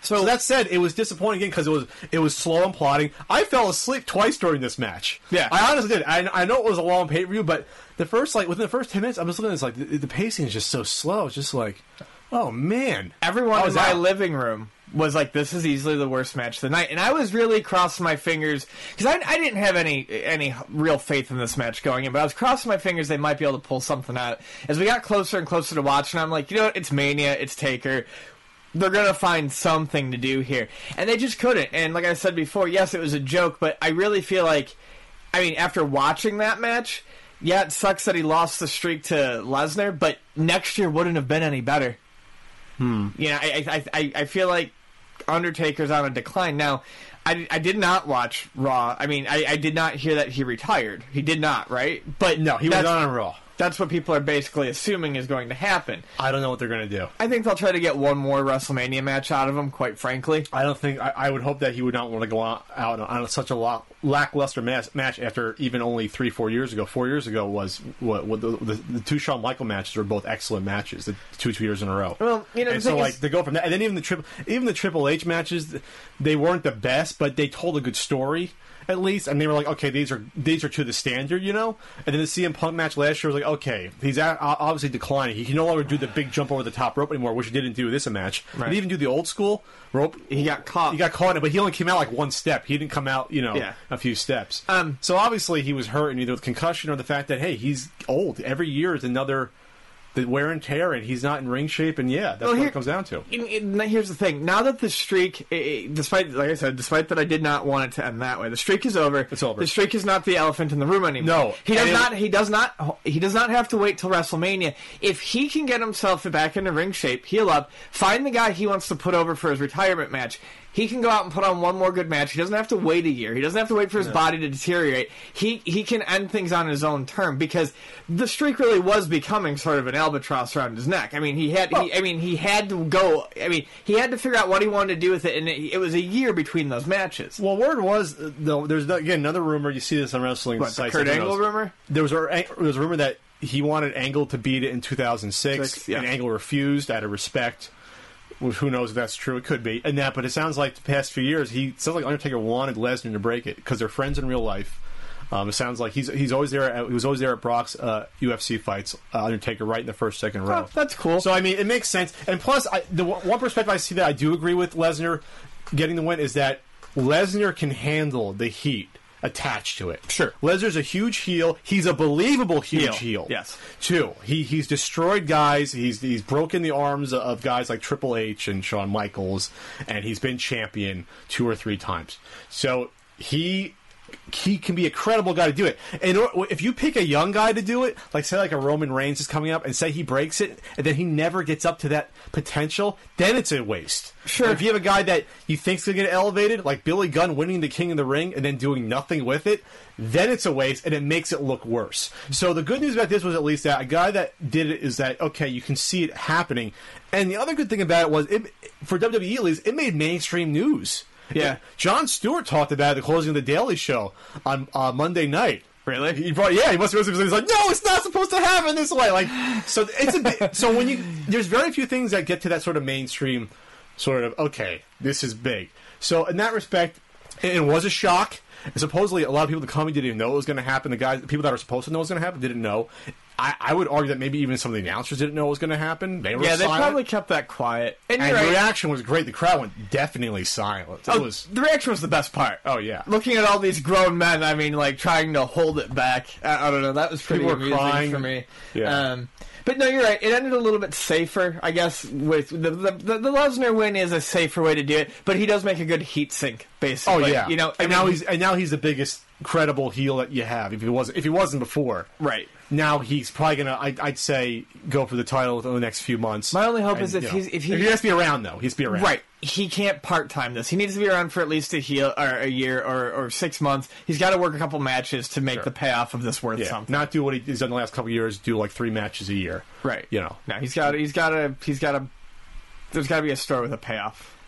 Speaker 2: So, so that said, it was disappointing again because it was it was slow and plodding. I fell asleep twice during this match.
Speaker 3: Yeah,
Speaker 2: I honestly did. I, I know it was a long pay per view, but the first like within the first ten minutes, I'm just looking at this like the, the pacing is just so slow. It's just like, oh man,
Speaker 3: everyone in my
Speaker 2: out.
Speaker 3: living room was like, this is easily the worst match of the night. And I was really crossing my fingers, because I, I didn't have any any real faith in this match going in, but I was crossing my fingers they might be able to pull something out. As we got closer and closer to watching, I'm like, you know what, it's Mania, it's Taker. They're going to find something to do here. And they just couldn't. And like I said before, yes, it was a joke, but I really feel like, I mean, after watching that match, yeah, it sucks that he lost the streak to Lesnar, but next year wouldn't have been any better.
Speaker 2: Hmm.
Speaker 3: You know, I, I, I, I feel like Undertaker's on a decline. Now, I, I did not watch Raw. I mean, I, I did not hear that he retired. He did not, right? But
Speaker 2: no, he was on Raw.
Speaker 3: That's what people are basically assuming is going to happen.
Speaker 2: I don't know what they're going to do.
Speaker 3: I think they'll try to get one more WrestleMania match out of him, quite frankly.
Speaker 2: I don't think... I, I would hope that he would not want to go out, out on such a lot, lackluster match, match after even only three, four years ago. Four years ago was... what, what the, the, the two Shawn Michael matches were both excellent matches. The two, two years in a row.
Speaker 3: Well, you know,
Speaker 2: and so, like, they go from that... And then even the, triple, even the Triple H matches, they weren't the best, but they told a good story. At least, and they were like, okay, these are these are to the standard, you know. And then the C M Punk match last year was like, okay, he's obviously declining. He can no longer do the big jump over the top rope anymore, which he didn't do this match. Right. He didn't even do the old school rope.
Speaker 3: He got caught.
Speaker 2: He got caught in it, but he only came out like one step. He didn't come out, you know,
Speaker 3: yeah.
Speaker 2: a few steps.
Speaker 3: Um,
Speaker 2: so obviously he was hurt, either with concussion or the fact that hey, he's old. Every year is another. The wear and tear, and he's not in ring shape, and yeah, that's well, what here, it comes down to.
Speaker 3: In, in, here's the thing: now that the streak, it, despite like I said, despite that I did not want it to end that way, the streak is over.
Speaker 2: It's over.
Speaker 3: The streak is not the elephant in the room anymore.
Speaker 2: No,
Speaker 3: he does not. He does not. He does not have to wait till WrestleMania. If he can get himself back into ring shape, heal up, find the guy he wants to put over for his retirement match. He can go out and put on one more good match. He doesn't have to wait a year. He doesn't have to wait for his no. body to deteriorate. He he can end things on his own term because the streak really was becoming sort of an albatross around his neck. I mean, he had. Well, he, I mean, he had to go. I mean, he had to figure out what he wanted to do with it, and it, it was a year between those matches.
Speaker 2: Well, word was though. There's again another rumor. You see this on wrestling
Speaker 3: what,
Speaker 2: sites.
Speaker 3: The Kurt Angle rumor.
Speaker 2: There was a there was a rumor that he wanted Angle to beat it in two thousand six, Six, yeah. and Angle refused out of respect. Who knows if that's true? It could be, and that. But it sounds like the past few years, he sounds like Undertaker wanted Lesnar to break it because they're friends in real life. Um, it sounds like he's he's always there. At, he was always there at Brock's uh, U F C fights. Uh, Undertaker right in the first second row.
Speaker 3: Oh, that's cool.
Speaker 2: So I mean, it makes sense. And plus, I, the one perspective I see that I do agree with Lesnar getting the win is that Lesnar can handle the heat attached to it.
Speaker 3: Sure.
Speaker 2: Lesnar's a huge heel. He's a believable huge heel. heel.
Speaker 3: Yes.
Speaker 2: Too. He he's destroyed guys. He's he's broken the arms of guys like Triple H and Shawn Michaels, and he's been champion two or three times. So he he can be a credible guy to do it. And if you pick a young guy to do it, like say like a Roman Reigns is coming up, and say he breaks it, and then he never gets up to that potential, then it's a waste.
Speaker 3: Sure.
Speaker 2: If you have a guy that you think's going to get elevated, like Billy Gunn winning the King of the Ring and then doing nothing with it, then it's a waste, and it makes it look worse. So the good news about this was at least that a guy that did it is that, okay, you can see it happening. And the other good thing about it was, it, for W W E at least, it made mainstream news.
Speaker 3: Yeah.
Speaker 2: Jon Stewart talked about it at the closing of the Daily Show on uh, Monday night.
Speaker 3: Really?
Speaker 2: He brought, yeah, he must have. He's like, no, it's not supposed to happen this way. Like, so it's a bit. So when you, there's very few things that get to that sort of mainstream, sort of okay, this is big. So in that respect, it, it was a shock. And supposedly, a lot of people that coming didn't even know it was going to happen. The guys, the people that are supposed to know it was going to happen, didn't know. I, I would argue that maybe even some of the announcers didn't know it was going to happen. They were
Speaker 3: yeah,
Speaker 2: silent.
Speaker 3: They probably kept that quiet. And,
Speaker 2: and
Speaker 3: right.
Speaker 2: the reaction was great. The crowd went definitely silent. It
Speaker 3: oh,
Speaker 2: was
Speaker 3: the reaction was the best part.
Speaker 2: Oh yeah,
Speaker 3: looking at all these grown men. I mean, like trying to hold it back. I, I don't know. That was pretty
Speaker 2: people were
Speaker 3: amusing
Speaker 2: crying
Speaker 3: for me.
Speaker 2: Yeah.
Speaker 3: Um, But no, you're right. It ended a little bit safer, I guess. With the the, the the Lesnar win is a safer way to do it, but he does make a good heat sink, basically.
Speaker 2: Oh yeah,
Speaker 3: you know.
Speaker 2: And
Speaker 3: I
Speaker 2: now
Speaker 3: mean,
Speaker 2: he's and now he's the biggest credible heel that you have. If he wasn't, if he wasn't before,
Speaker 3: right
Speaker 2: now he's probably gonna. I, I'd say go for the title within the next few months.
Speaker 3: My only hope
Speaker 2: and,
Speaker 3: is if
Speaker 2: you know,
Speaker 3: he's if he,
Speaker 2: if he has to be around though, he has to be around.
Speaker 3: Right. He can't part time this. He needs to be around for at least a heel or a year or, or six months. He's got to work a couple matches to make
Speaker 2: sure.
Speaker 3: the payoff of this worth
Speaker 2: yeah.
Speaker 3: something.
Speaker 2: Not do what he's done the last couple of years. Do like three matches a year.
Speaker 3: Right.
Speaker 2: You know.
Speaker 3: No, he's got. He's got to. He's got to. There's got to be a story with a payoff.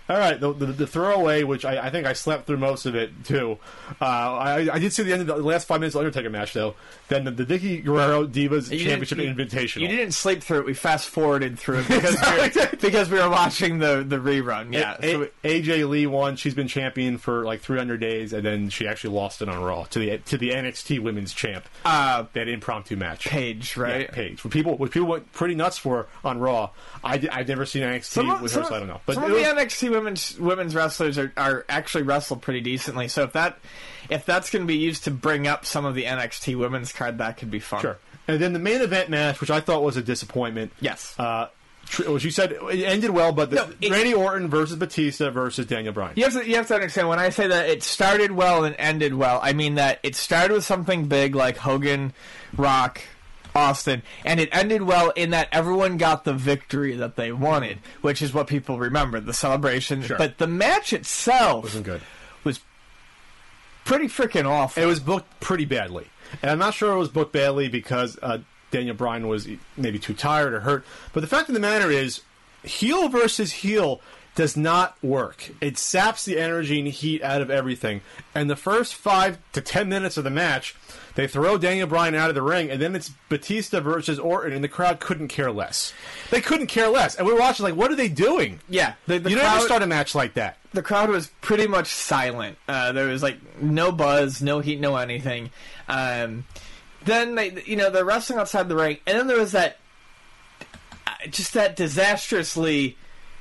Speaker 2: All right, the, the, the throwaway, which I, I think I slept through most of it too. Uh, I, I did see the end of the last five minutes of the Undertaker match though. Then the, the Vicky Guerrero Divas
Speaker 3: You
Speaker 2: Championship
Speaker 3: didn't- you-
Speaker 2: Invitational.
Speaker 3: You didn't sleep through it. We fast forwarded through it because, we, were, because we were watching the, the rerun. Yeah.
Speaker 2: A-
Speaker 3: so we-
Speaker 2: A J Lee won. She's been champion for like three hundred days, and then she actually lost it on Raw to the to the N X T Women's Champ.
Speaker 3: uh,
Speaker 2: That impromptu match.
Speaker 3: Paige, right?
Speaker 2: Yeah, Paige. What people, what people went pretty nuts for on Raw. I did, I've never seen N X T
Speaker 3: Some of,
Speaker 2: with
Speaker 3: some
Speaker 2: her,
Speaker 3: of-
Speaker 2: so I don't know. But
Speaker 3: some
Speaker 2: it
Speaker 3: of the
Speaker 2: was-
Speaker 3: N X T women's women's wrestlers are, are actually wrestled pretty decently. So if that if that's going to be used to bring up some of the N X T women's card, that could be fun.
Speaker 2: Sure. And then the main event match, which I thought was a disappointment.
Speaker 3: Yes.
Speaker 2: Uh, tr- as you said, it ended well, but the,
Speaker 3: No, it-
Speaker 2: Randy Orton versus Batista versus Daniel Bryan.
Speaker 3: You have to you have to understand when I say that it started well and ended well, I mean that it started with something big like Hogan, Rock, Austin, and it ended well in that everyone got the victory that they wanted, which is what people remember, the celebration.
Speaker 2: Sure.
Speaker 3: But the match itself
Speaker 2: Wasn't good.
Speaker 3: was pretty freaking awful.
Speaker 2: It was booked pretty badly. And I'm not sure it was booked badly because uh, Daniel Bryan was maybe too tired or hurt. But the fact of the matter is, heel versus heel does not work. It saps the energy and heat out of everything. And the first five to ten minutes of the match, they throw Daniel Bryan out of the ring, and then it's Batista versus Orton, and the crowd couldn't care less. They couldn't care less. And we were watching like, what are they doing?
Speaker 3: yeah, the, the
Speaker 2: you
Speaker 3: crowd,
Speaker 2: never start a match like that.
Speaker 3: the crowd was pretty much silent. Uh, there was like no buzz, no heat, no anything. Um, then they, you know, they're wrestling outside the ring, and then there was that, uh, just that disastrously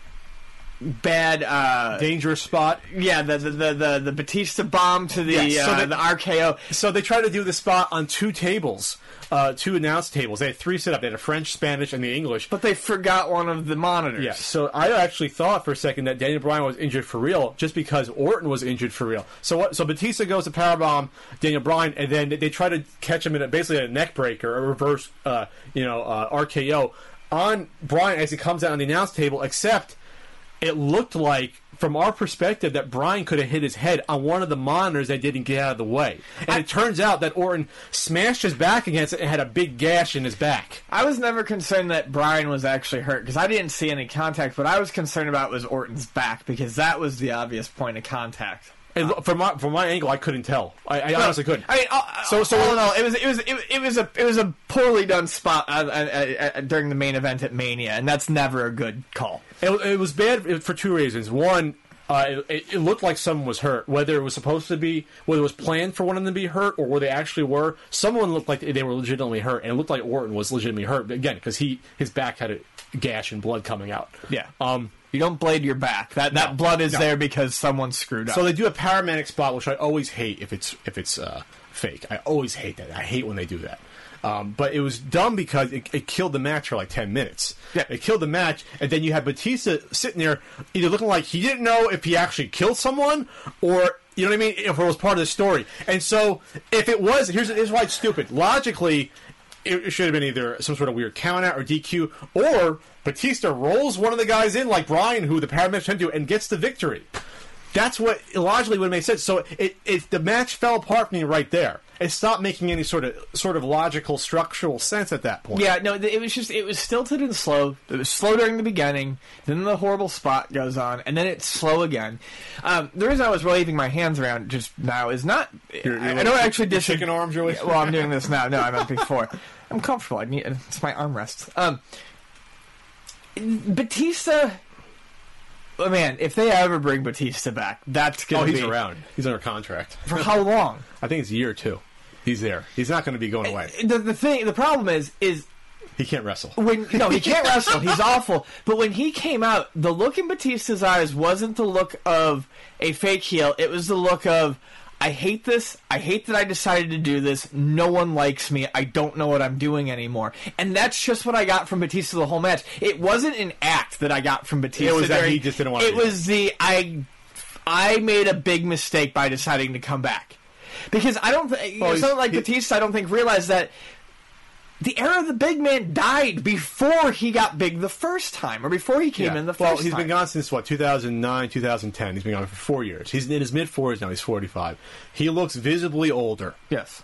Speaker 3: bad. Uh,
Speaker 2: Dangerous spot.
Speaker 3: yeah, the the, the the the Batista bomb to the
Speaker 2: Yes, so
Speaker 3: uh,
Speaker 2: they-
Speaker 3: the R K O.
Speaker 2: So they tried to do the spot on two tables, uh, two announce tables. They had three set up. They had a French, Spanish, and the English.
Speaker 3: But they forgot one of the monitors.
Speaker 2: Yeah, so I actually thought for a second that Daniel Bryan was injured for real, just because Orton was injured for real. So what? So Batista goes to powerbomb Daniel Bryan, and then they try to catch him in a, basically a neck breaker, a reverse, uh, you know, uh, R K O on Bryan as he comes out on the announce table. Except it looked like, from our perspective, that Bryan could have hit his head on one of the monitors that didn't get out of the way. And
Speaker 3: I-
Speaker 2: it turns out that Orton smashed his back against it and had a big gash in his back.
Speaker 3: I was never concerned that Bryan was actually hurt because I didn't see any contact. What I was concerned about was Orton's back because that was the obvious point of contact.
Speaker 2: And from my from my angle, I couldn't tell. I, I honestly couldn't.
Speaker 3: I mean, uh,
Speaker 2: So-
Speaker 3: so
Speaker 2: so-
Speaker 3: so all in all, it was it was it, was- it was a it was a poorly done spot uh, uh, uh, during the main event at Mania, and that's never a good call.
Speaker 2: It, it was bad for two reasons. One, uh, it, it looked like someone was hurt. Whether it was supposed to be, whether it was planned for one of them to be hurt, or where they actually were, someone looked like they were legitimately hurt, and it looked like Orton was legitimately hurt. But again, because he his back had a gash and blood coming out.
Speaker 3: Yeah.
Speaker 2: Um.
Speaker 3: You don't blade your back. That that
Speaker 2: No,
Speaker 3: blood is
Speaker 2: no.
Speaker 3: there because someone screwed up.
Speaker 2: So they do a paramedic spot, which I always hate if it's if it's uh, fake. I always hate that. I hate when they do that. Um, but it was dumb because it, it killed the match for like ten minutes.
Speaker 3: Yeah.
Speaker 2: It killed the match, and then you had Batista sitting there either looking like he didn't know if he actually killed someone, or, you know what I mean, if it was part of the story. And so, if it was, here's, here's why it's stupid. Logically, it, it should have been either some sort of weird count out or D Q, or Batista rolls one of the guys in, like Bryan, who the paramedics sent to, and gets the victory. That's what logically would make sense. So it, it the match fell apart for me right there. It stopped making any sort of sort of logical, structural sense at that point.
Speaker 3: Yeah, no, it was just, it was stilted and slow. It was slow during the beginning, then the horrible spot goes on, and then it's slow again. Um, the reason I was waving my hands around just now is not,
Speaker 2: You're-
Speaker 3: I,
Speaker 2: you're
Speaker 3: I don't
Speaker 2: like
Speaker 3: actually
Speaker 2: chicken
Speaker 3: disagree.
Speaker 2: arms you're waving?
Speaker 3: Well, I'm doing this now. No, I meant before. I'm comfortable. I need, it's my armrest. Um, Batista, oh man, if they ever bring Batista back, that's going
Speaker 2: Oh,
Speaker 3: to
Speaker 2: he's
Speaker 3: be...
Speaker 2: around. He's under contract.
Speaker 3: For how long?
Speaker 2: I think it's a year or two. He's there. He's not going to be going away.
Speaker 3: The, the thing, the problem is, is
Speaker 2: He can't wrestle.
Speaker 3: when no, he can't wrestle. He's awful. But when he came out, the look in Batista's eyes wasn't the look of a fake heel. It was the look of, I hate this. I hate that I decided to do this. No one likes me. I don't know what I'm doing anymore. And that's just what I got from Batista the whole match. It wasn't an act that I got from Batista.
Speaker 2: It was that
Speaker 3: during-
Speaker 2: he just didn't want to
Speaker 3: It
Speaker 2: do it.
Speaker 3: was the I. I made a big mistake by deciding to come back. Because I don't think,
Speaker 2: Well,
Speaker 3: someone like
Speaker 2: he-
Speaker 3: Batista, I don't think realized that the era of the big man died before he got big the first time, or before he came
Speaker 2: Yeah.
Speaker 3: in the first
Speaker 2: well,
Speaker 3: time.
Speaker 2: he's been gone since, what, two thousand nine, two thousand ten. He's been gone for four years. He's in his mid-forties now. He's forty-five. He looks visibly older.
Speaker 3: Yes.
Speaker 2: Like,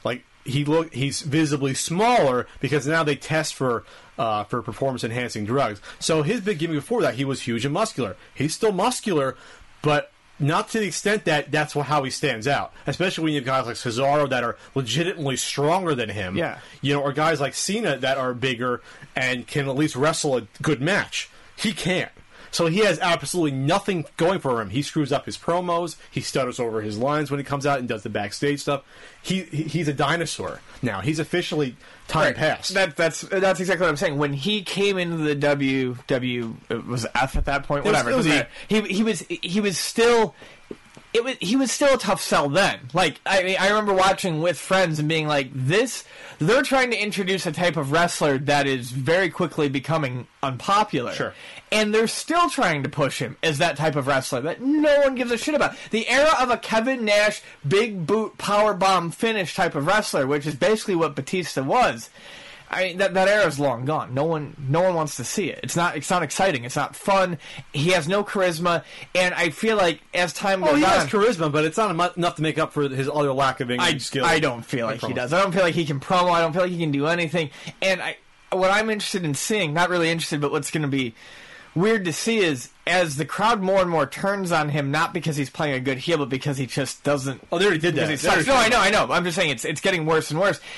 Speaker 2: he look he's visibly smaller because now they test for uh, for performance enhancing drugs. So his big gimmick before that, he was huge and muscular. He's still muscular, but not to the extent that that's how he stands out. Especially when you have guys like Cesaro that are legitimately stronger than him.
Speaker 3: Yeah.
Speaker 2: You know, or guys like Cena that are bigger and can at least wrestle a good match. He can't. So he has absolutely nothing going for him. He screws up his promos. He stutters over his lines when he comes out and does the backstage stuff. He, he he's a dinosaur now. He's officially time
Speaker 3: Right.
Speaker 2: passed.
Speaker 3: That, that's that's exactly what I'm saying. When he came into the W W, it was F at that point.
Speaker 2: It was-
Speaker 3: Whatever.
Speaker 2: it was
Speaker 3: doesn't
Speaker 2: E.
Speaker 3: matter. He he was he was still. It was he was still a tough sell then. Like I mean, I remember watching with friends and being like, "This." They're trying to introduce a type of wrestler that is very quickly becoming unpopular.
Speaker 2: Sure.
Speaker 3: And they're still trying to push him as that type of wrestler that no one gives a shit about. The era of a Kevin Nash big boot powerbomb finish type of wrestler, which is basically what Batista was. I mean, that that era is long gone. No one, no one wants to see it. It's not, it's not exciting. It's not fun. He has no charisma, and I feel like as time goes
Speaker 2: Oh, he
Speaker 3: on,
Speaker 2: has charisma, but it's not emu- enough to make up for his other lack of English
Speaker 3: I,
Speaker 2: skill.
Speaker 3: I don't feel like he does. I don't feel like he can promo. I don't feel like he can do anything. And I, what I'm interested in seeing, not really interested, but what's going to be weird to see is as the crowd more and more turns on him, not because he's playing a good heel, but because he just doesn't.
Speaker 2: Oh, they already did that.
Speaker 3: Because he sucks. No, I know, I know. I'm just saying it's it's getting worse and worse.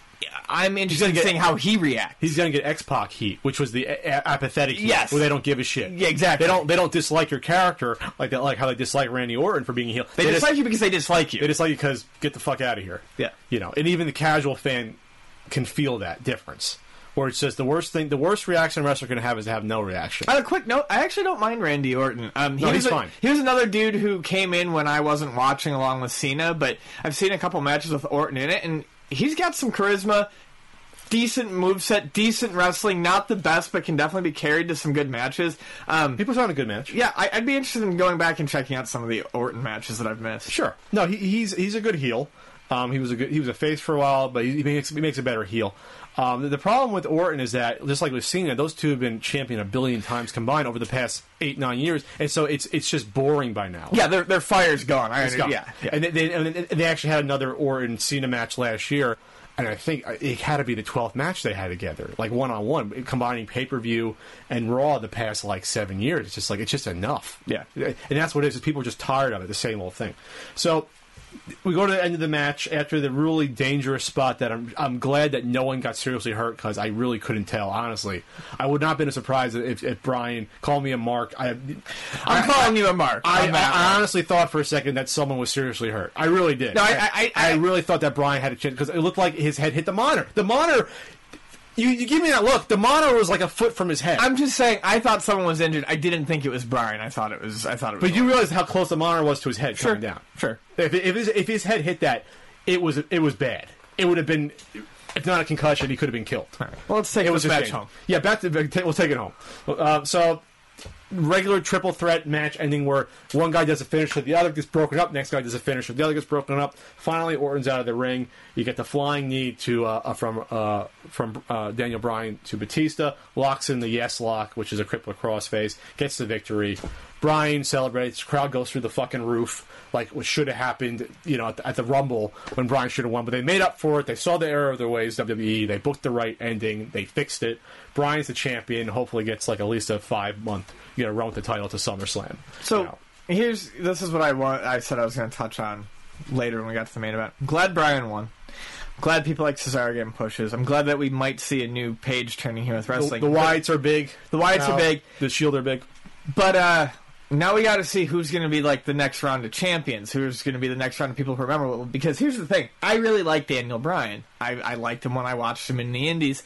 Speaker 3: I'm interested in
Speaker 2: get-
Speaker 3: seeing how he reacts.
Speaker 2: He's going to get X-Pac heat, which was the a- a- apathetic heat,
Speaker 3: Yes.
Speaker 2: where they don't give a shit.
Speaker 3: Yeah, exactly.
Speaker 2: They don't. They don't dislike your character like that, like how they dislike Randy Orton for being a heel.
Speaker 3: They,
Speaker 2: just-
Speaker 3: dislike you because they dislike you.
Speaker 2: They dislike you because get the fuck out of here.
Speaker 3: Yeah.
Speaker 2: You know, and even the casual fan can feel that difference. Where it's just the worst thing, the worst reaction a wrestler can have is to have no reaction.
Speaker 3: On a quick note, I actually don't mind Randy Orton. Um, he
Speaker 2: No,
Speaker 3: was
Speaker 2: he's
Speaker 3: a-
Speaker 2: fine.
Speaker 3: He was another dude who came in when I wasn't watching along with Cena, but I've seen a couple matches with Orton in it, and he's got some charisma, decent moveset, decent wrestling, not the best, but can definitely be carried to some good matches. Um,
Speaker 2: He puts on a good match.
Speaker 3: yeah, I, I'd be interested in going back and checking out some of the Orton matches that I've missed.
Speaker 2: Sure. No, he, he's he's a good heel. Um, he was a good he was a face for a while, but he, he makes he makes a better heel. Um, the, the problem with Orton is that, just like with Cena, those two have been champion a billion times combined over the past eight nine years, and so it's it's just boring by now.
Speaker 3: Yeah, their their fire's gone. I
Speaker 2: It's
Speaker 3: under-
Speaker 2: gone.
Speaker 3: yeah, yeah.
Speaker 2: And they, they, and they actually had another Orton Cena match last year, and I think it had to be the twelfth match they had together, like one on one, combining pay per view and Raw the past like seven years. It's just like it's just enough.
Speaker 3: Yeah.
Speaker 2: And that's what it is. Is people are just tired of it, the same old thing. So we go to the end of the match after the really dangerous spot that I'm I'm glad that no one got seriously hurt because I really couldn't tell, honestly. I would not have been surprised if, if Brian called me a mark. I,
Speaker 3: I'm
Speaker 2: I,
Speaker 3: calling you a mark.
Speaker 2: I,
Speaker 3: on that
Speaker 2: I, I
Speaker 3: one.
Speaker 2: honestly thought for a second that someone was seriously hurt. I really did.
Speaker 3: No, I- I- I-
Speaker 2: really thought that Brian had a chance because it looked like his head hit the monitor. The monitor, you, you give me that look. The monitor was like a foot from his head.
Speaker 3: I'm just saying. I thought someone was injured. I didn't think it was Brian. I thought it was. I thought it was.
Speaker 2: but you realize how close the monitor was to his head
Speaker 3: Sure.
Speaker 2: coming down.
Speaker 3: Sure.
Speaker 2: If, if, his, if his head hit that, it was it was bad. It would have been, if not a concussion, he could have been killed.
Speaker 3: Well, let's take
Speaker 2: It
Speaker 3: this
Speaker 2: was a
Speaker 3: match
Speaker 2: shame.
Speaker 3: home.
Speaker 2: Yeah, back to we'll take it home. Uh, so, regular triple threat match ending where one guy does a finish with the other gets broken up, next guy does a finish with the other gets broken up. Finally, Orton's out of the ring. You get the flying knee to uh, uh, from uh, from uh, Daniel Bryan to Batista, locks in the yes lock, which is a crippler crossface, gets the victory. Bryan celebrates. Crowd goes through the fucking roof, like what should have happened, you know, at the, at the Rumble when Bryan should have won. But they made up for it. They saw the error of their ways, W W E. They booked the right ending. They fixed it. Bryan's the champion. Hopefully gets like at least a five month, you know, run with the title to SummerSlam.
Speaker 3: So
Speaker 2: You know.
Speaker 3: here's this is what I want. I said I was going to touch on later when we got to the main event. I'm glad Bryan won. Glad people like Cesaro getting pushes. I'm glad that we might see a new page turning here with
Speaker 2: the,
Speaker 3: wrestling.
Speaker 2: the Wyatts are big.
Speaker 3: The Wyatts
Speaker 2: now.
Speaker 3: are big.
Speaker 2: The Shield are big.
Speaker 3: But uh, now we got to see who's going to be like the next round of champions. Who's going to be the next round of people who remember? Because here's the thing: I really like Daniel Bryan. I, I liked him when I watched him in the Indies.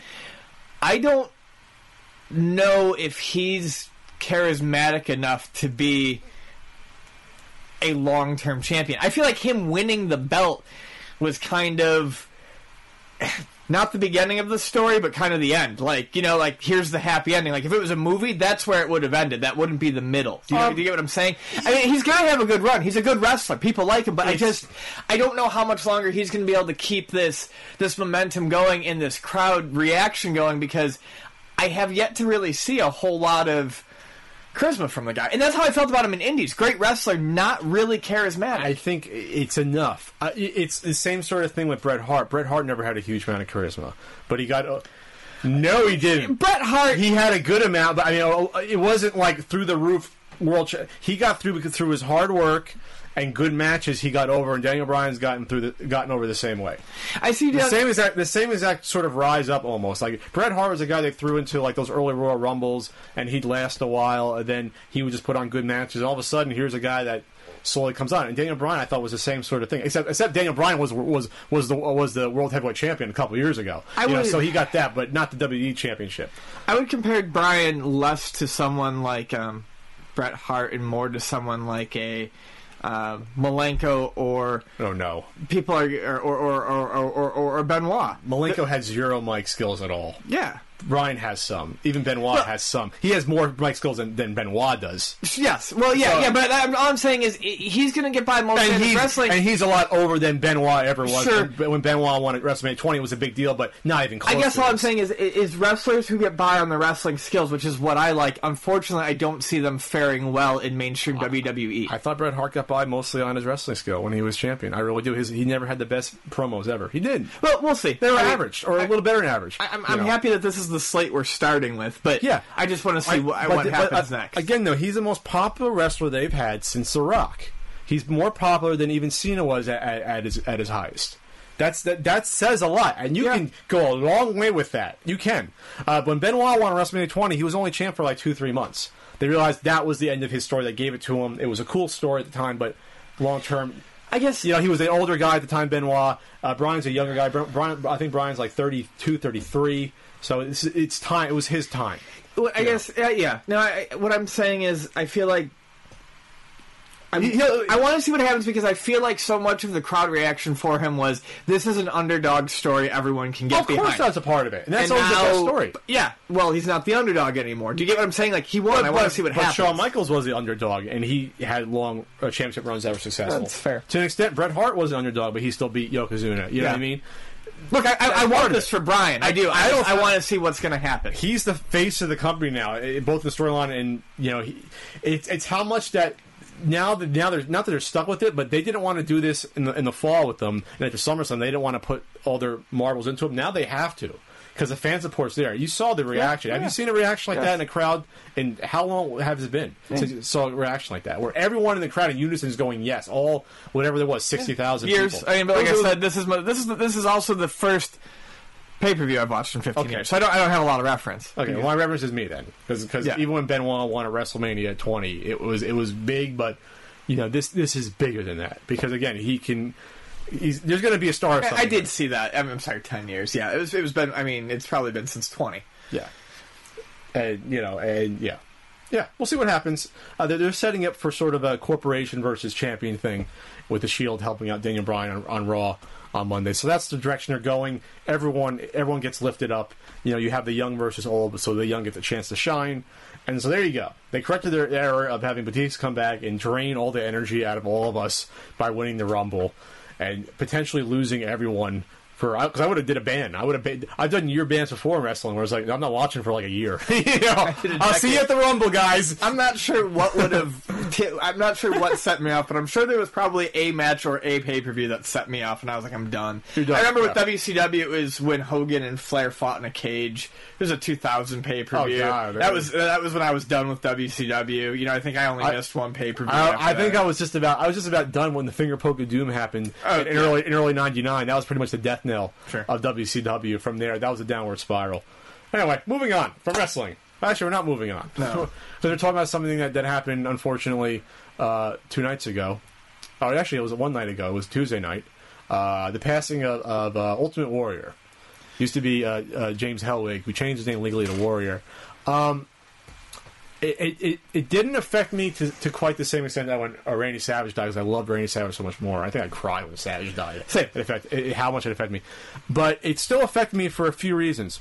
Speaker 3: I don't know if he's charismatic enough to be a long-term champion. I feel like him winning the belt was kind of not the beginning of the story, but kind of the end. Like, you know, like, here's the happy ending. Like, if it was a movie, that's where it would have ended. That wouldn't be the middle. Do you, know,
Speaker 2: Um,
Speaker 3: do you get what I'm saying? I mean, he's going to have a good run. He's a good wrestler. People like him, but I just, I don't know how much longer he's going to be able to keep this, this momentum going and this crowd reaction going, because I have yet to really see a whole lot of charisma from the guy. And that's how I felt about him in Indies. Great wrestler, not really charismatic.
Speaker 2: I think it's enough. Uh, it's the same sort of thing with Bret Hart. Bret Hart never had a huge amount of charisma, but he got... Uh, no, he didn't.
Speaker 3: Bret Hart...
Speaker 2: He had a good amount, but I mean, it wasn't like through the roof world... Cha- he got through because through his hard work and good matches, he got over, and Daniel Bryan's gotten through the, gotten over the same way.
Speaker 3: I see
Speaker 2: the same exact the same exact sort of rise up almost. Like Bret Hart was a guy they threw into like those early Royal Rumbles, and he'd last a while, and then he would just put on good matches. All of a sudden, here's a guy that slowly comes on. And Daniel Bryan, I thought, was the same sort of thing. Except, except Daniel Bryan was was was the was the world heavyweight champion a couple of years ago. I you would, know, so he got that, but not the W W E championship.
Speaker 3: I would compare Bryan less to someone like um, Bret Hart and more to someone like a. Uh, Malenko or
Speaker 2: oh no,
Speaker 3: people are or or or or, or, or, or Benoit.
Speaker 2: Malenko the, had zero mic skills at all.
Speaker 3: Yeah,
Speaker 2: Bryan has some. Even Benoit well, has some. He has more mic skills than, than Benoit does.
Speaker 3: Yes. Well, yeah, so, yeah. But I'm, all I'm saying is he's going to get by most of wrestling,
Speaker 2: and he's a lot over than Benoit ever was.
Speaker 3: Sure.
Speaker 2: When Benoit won at WrestleMania twenty, it was a big deal, but not even close.
Speaker 3: I guess
Speaker 2: to
Speaker 3: all
Speaker 2: this.
Speaker 3: I'm saying is is wrestlers who get by on the wrestling skills, which is what I like. Unfortunately, I don't see them faring well in mainstream uh, W W E.
Speaker 2: I thought Bret Hart got by mostly on his wrestling skill when he was champion. I really do. His he never had the best promos ever. He did.
Speaker 3: Well, we'll see.
Speaker 2: They were
Speaker 3: I mean,
Speaker 2: average, or I, a little better than average.
Speaker 3: I, I'm, I'm happy that this is the slate we're starting with, but
Speaker 2: yeah,
Speaker 3: I just want to see
Speaker 2: I,
Speaker 3: what,
Speaker 2: but,
Speaker 3: what happens
Speaker 2: but,
Speaker 3: next.
Speaker 2: Again, though, he's the most popular wrestler they've had since The Rock. He's more popular than even Cena was at, at, at his at his highest. That's that. That says a lot, and you
Speaker 3: yeah.
Speaker 2: can go a long way with that. You can. Uh, when Benoit won WrestleMania twenty, he was only champ for like two, three months. They realized that was the end of his story. They gave it to him. It was a cool story at the time, but long term.
Speaker 3: I guess,
Speaker 2: you know, he was an older guy at the time, Benoit. Uh, Bryan's a younger guy. Brian, I think Bryan's like thirty-two, thirty-three. So it's, it's time. It was his time.
Speaker 3: Well, I guess, yeah. yeah. No, I, what I'm saying is, I feel like I'm, I want to see what happens because I feel like so much of the crowd reaction for him was this is an underdog story everyone can get behind.
Speaker 2: Of course, that's a part of it, and that's
Speaker 3: and
Speaker 2: always
Speaker 3: now,
Speaker 2: the best story.
Speaker 3: Yeah, well, he's not the underdog anymore. Do you get what I'm saying? Like he won. But, I want to see what
Speaker 2: but
Speaker 3: happens.
Speaker 2: Shawn Michaels was the underdog, and he had long uh, championship runs that were successful.
Speaker 3: That's fair.
Speaker 2: To an extent, Bret Hart was an underdog, but he still beat Yokozuna. You know
Speaker 3: yeah.
Speaker 2: what I mean?
Speaker 3: Look, I, I, I want this for Bryan. I do. I, I,
Speaker 2: don't,
Speaker 3: I want to see what's going to happen.
Speaker 2: He's the face of the company now, both the storyline and you know, he, it's it's how much that. Now that now they're not that they're stuck with it, but they didn't want to do this in the in the fall with them, and at the SummerSlam they didn't want to put all their marbles into them. Now they have to because the fan support's there. You saw the reaction.
Speaker 3: Yeah,
Speaker 2: have
Speaker 3: yeah.
Speaker 2: you seen a reaction like
Speaker 3: yes.
Speaker 2: that in a crowd? And how long has it been yeah. since you saw a reaction like that, where everyone in the crowd in unison is going yes, all whatever there was, sixty thousand
Speaker 3: years.
Speaker 2: people.
Speaker 3: I mean, but like I said, this is my, this is this is also the first pay-per-view I've watched in fifteen
Speaker 2: okay.
Speaker 3: years, so I don't I don't have a lot of reference.
Speaker 2: Okay, well, my reference is me then, because
Speaker 3: yeah.
Speaker 2: even when Benoit won at WrestleMania at twenty, it was it was big, but. You know, this this is bigger than that because again, he can. He's, there's going to be a star.
Speaker 3: I, I did see that. I'm, I'm sorry, ten years. Yeah, it was. It was been. I mean, it's probably been since twenty.
Speaker 2: Yeah, and you know, and yeah, yeah. We'll see what happens. Uh, they're, they're setting up for sort of a corporation versus champion thing, with the Shield helping out Daniel Bryan on, on Raw on Monday. So that's the direction they're going. Everyone, everyone gets lifted up. You know, you have the young versus old, so the young get the chance to shine. And so there you go. They corrected their error of having Batista come back and drain all the energy out of all of us by winning the Rumble and potentially losing everyone for because I would have did a ban. I would have been, I've done year bans before in wrestling where it's like I'm not watching for like a year. you know, I'll see you at the Rumble, guys.
Speaker 3: I'm not sure what would have. T- I'm not sure what set me off, but I'm sure there was probably a match or a pay per view that set me off, and I was like, I'm done.
Speaker 2: You're done.
Speaker 3: I remember
Speaker 2: yeah.
Speaker 3: with W C W, it was when Hogan and Flair fought in a cage. It was a two thousand pay per view.
Speaker 2: Oh, God,
Speaker 3: that was that was when I was done with W C W. You know, I think I only
Speaker 2: I,
Speaker 3: missed one pay per view.
Speaker 2: I, I think I was just about I was just about done when the finger poke of doom happened
Speaker 3: oh,
Speaker 2: in, in
Speaker 3: yeah.
Speaker 2: early in early ninety-nine. That was pretty much the death knell
Speaker 3: sure.
Speaker 2: of W C W. From there, that was a downward spiral. Anyway, moving on from wrestling. Actually, we're not moving on.
Speaker 3: No.
Speaker 2: So they're talking about something that, that happened, unfortunately, uh, two nights ago. Oh, actually, it was one night ago. It was Tuesday night. Uh, the passing of, of uh, Ultimate Warrior. Used to be uh, uh, James Hellwig, who changed his name legally to Warrior. Um, it, it, it didn't affect me to, to quite the same extent that when uh, Randy Savage died, because I loved Randy Savage so much more. I think I'd cry when Savage died. Same. It affect, it, how much it affected me. But it still affected me for a few reasons.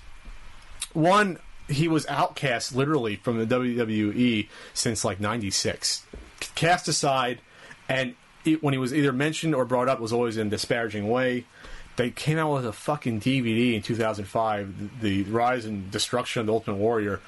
Speaker 2: One, he was outcast literally from the W W E since like ninety-six. Cast aside, and it, when he was either mentioned or brought up, it was always in a disparaging way. They came out with a fucking D V D in two thousand five, the, the Rise and Destruction of the Ultimate Warrior,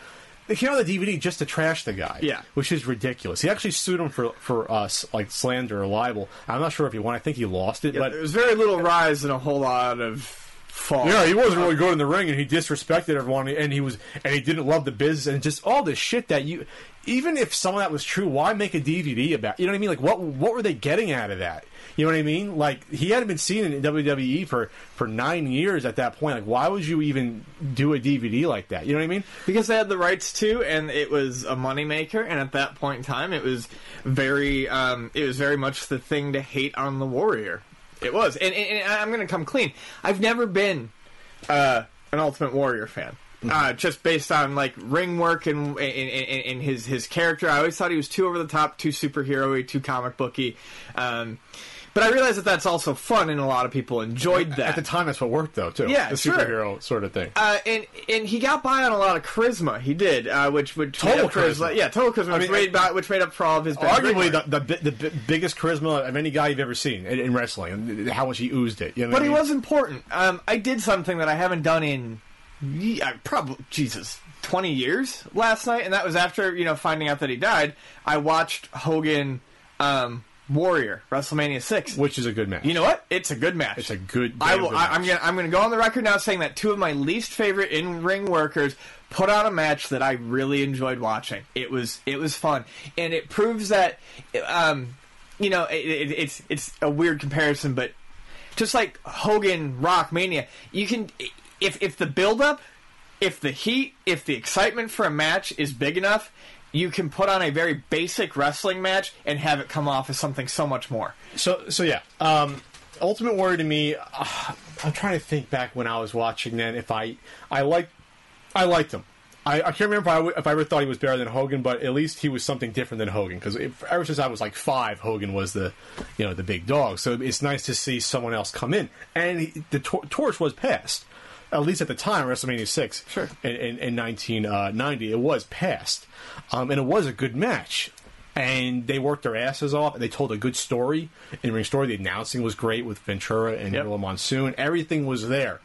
Speaker 2: they came out with a D V D just to trash the guy.
Speaker 3: Yeah.
Speaker 2: Which is ridiculous. He actually sued him for for us like slander or libel. I'm not sure if he won. I think he lost it.
Speaker 3: Yeah,
Speaker 2: but
Speaker 3: there was very little rise and a whole lot of fall.
Speaker 2: Yeah, he wasn't really good in the ring, and he disrespected everyone, and he was, and he didn't love the business, and just all this shit that you. Even if some of that was true, why make a D V D about? You know what I mean? Like, what what were they getting out of that? You know what I mean? Like, he hadn't been seen in W W E for, for nine years at that point. Like, why would you even do a D V D like that? You know what I mean?
Speaker 3: Because they had the rights to, and it was a moneymaker, and at that point in time, it was very, um, it was very much the thing to hate on the Warrior. It was. And, and, and I'm going to come clean. I've never been uh, an Ultimate Warrior fan. Mm-hmm. Uh, just based on like ring work and, and, and, and his his character, I always thought he was too over the top, too superhero-y, too comic booky. Um, but I realize that that's also fun, and a lot of people enjoyed that.
Speaker 2: At the time, that's what worked, though, too.
Speaker 3: Yeah,
Speaker 2: the
Speaker 3: sure.
Speaker 2: superhero sort of thing.
Speaker 3: Uh, and and he got by on a lot of charisma. He did, uh, which would
Speaker 2: total charisma.
Speaker 3: Yeah, total charisma.
Speaker 2: I
Speaker 3: which,
Speaker 2: mean,
Speaker 3: made, by, which made up for all of his. Bad
Speaker 2: arguably,
Speaker 3: ring
Speaker 2: the, the the biggest charisma of any guy you've ever seen in, in wrestling. How much he oozed it. You know
Speaker 3: but
Speaker 2: what
Speaker 3: he
Speaker 2: I mean?
Speaker 3: was important. Um, I did something that I haven't done in. Yeah, probably Jesus, twenty years last night, and that was after you know finding out that he died. I watched Hogan um, Warrior WrestleMania six,
Speaker 2: which is a good match.
Speaker 3: You know what? It's a good match.
Speaker 2: It's a good.
Speaker 3: I will.
Speaker 2: good
Speaker 3: I, I'm
Speaker 2: match.
Speaker 3: gonna. I'm gonna go on the record now saying that two of my least favorite in-ring workers put on a match that I really enjoyed watching. It was. It was fun, and it proves that. Um, you know, it, it, it's it's a weird comparison, but just like Hogan Rock Mania, you can. If if the build-up, if the heat, if the excitement for a match is big enough, you can put on a very basic wrestling match and have it come off as something so much more.
Speaker 2: So so yeah, um, Ultimate Warrior to me, uh, I'm trying to think back when I was watching then if I I liked I liked him. I, I can't remember if I, if I ever thought he was better than Hogan, but at least he was something different than Hogan. Because ever since I was like five, Hogan was the, you know, the big dog. So it's nice to see someone else come in, and he, the tor- torch was passed. At least at the time, WrestleMania six,
Speaker 3: sure,
Speaker 2: in, in, in nineteen ninety, it was passed, um, and it was a good match. And they worked their asses off, and they told a good story, in-ring story. The announcing was great with Ventura and
Speaker 3: yep.
Speaker 2: Gorilla Monsoon. Everything was there,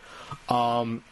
Speaker 2: um,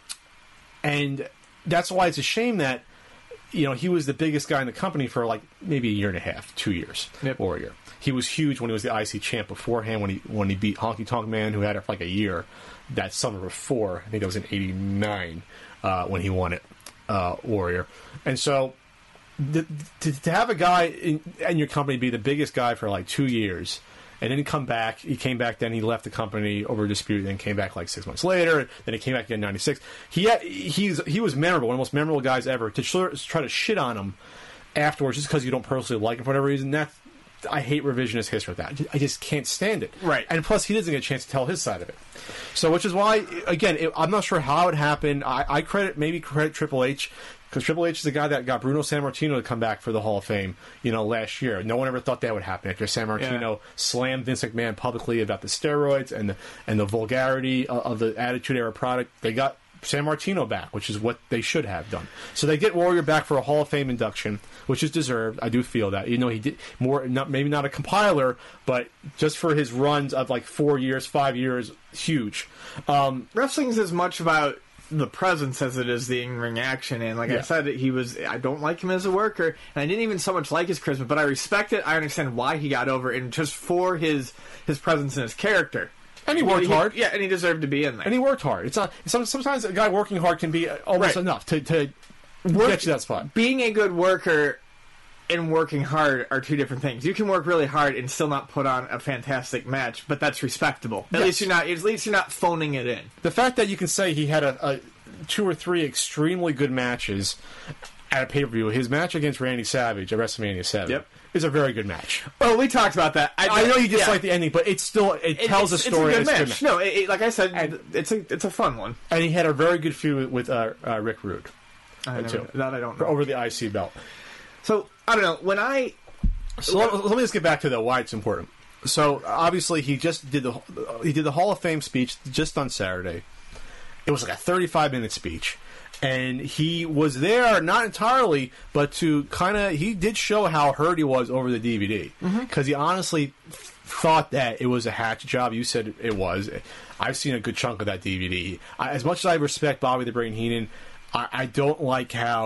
Speaker 2: and that's why it's a shame that you know he was the biggest guy in the company for like maybe a year and a half, two years.
Speaker 3: Yep.
Speaker 2: Warrior. He was huge when he was the I C champ beforehand. When he when he beat Honky Tonk Man, who had it for like a year. That summer before, I think that was in eighty-nine uh, when he won it, uh, Warrior. And so the, to, to have a guy in, in your company be the biggest guy for like two years and then come back, he came back then, he left the company over a dispute, then came back like six months later, then he came back again in ninety-six. He, had, he's, he was memorable, one of the most memorable guys ever. To try to shit on him afterwards just because you don't personally like him for whatever reason, that's I hate revisionist history with that. I just can't stand it.
Speaker 3: Right.
Speaker 2: And plus, he doesn't get a chance to tell his side of it. So, which is why, again, it, I'm not sure how it happened. I, I credit, maybe credit Triple H, because Triple H is the guy that got Bruno Sammartino to come back for the Hall of Fame, you know, last year. No one ever thought that would happen after Sammartino
Speaker 3: yeah.
Speaker 2: slammed Vince McMahon publicly about the steroids and the, and the vulgarity of, of the Attitude Era product. They got Sammartino back, which is what they should have done. So they get Warrior back for a Hall of Fame induction, which is deserved. I do feel that. You know, he did more, not maybe not a compiler, but just for his runs of like four years, five years, huge. Um,
Speaker 3: Wrestling's as much about the presence as it is the in-ring action, and like
Speaker 2: yeah.
Speaker 3: I said, he was. I don't like him as a worker, and I didn't even so much like his charisma, but I respect it. I understand why he got over, and just for his his presence and his character.
Speaker 2: And he worked
Speaker 3: he,
Speaker 2: hard.
Speaker 3: Yeah, and he deserved to be in there.
Speaker 2: And he worked hard. It's not. Sometimes a guy working hard can be almost
Speaker 3: right.
Speaker 2: enough to, to
Speaker 3: Work,
Speaker 2: get you that spot.
Speaker 3: Being a good worker and working hard are two different things. You can work really hard and still not put on a fantastic match, but that's respectable. At
Speaker 2: yes.
Speaker 3: least you're not. At least you're not phoning it in.
Speaker 2: The fact that you can say he had a, a two or three extremely good matches at a pay-per-view. His match against Randy Savage at WrestleMania seven.
Speaker 3: Yep.
Speaker 2: Is a very good match.
Speaker 3: Oh, we talked about that. I,
Speaker 2: I know you dislike
Speaker 3: yeah.
Speaker 2: the ending, but it still it,
Speaker 3: it
Speaker 2: tells
Speaker 3: it's,
Speaker 2: a story.
Speaker 3: It's a good
Speaker 2: it's
Speaker 3: match.
Speaker 2: Good match.
Speaker 3: No, it, it, like I said,
Speaker 2: and,
Speaker 3: it's a it's a fun one.
Speaker 2: And he had a very good feud with uh, uh, Rick Rude.
Speaker 3: I
Speaker 2: too.
Speaker 3: know, that I don't know.
Speaker 2: Over the I C belt.
Speaker 3: So I don't know when I.
Speaker 2: So let, let me just get back to the why it's important. So obviously he just did the he did the Hall of Fame speech just on Saturday. It was like a thirty-five minute speech. And he was there, not entirely, but to kind of, he did show how hurt he was over the D V D. Because mm-hmm. he honestly thought that it was a hatch job. You said it was. I've seen a good chunk of that D V D. I, as much as I respect Bobby the Brain Heenan, I, I don't like how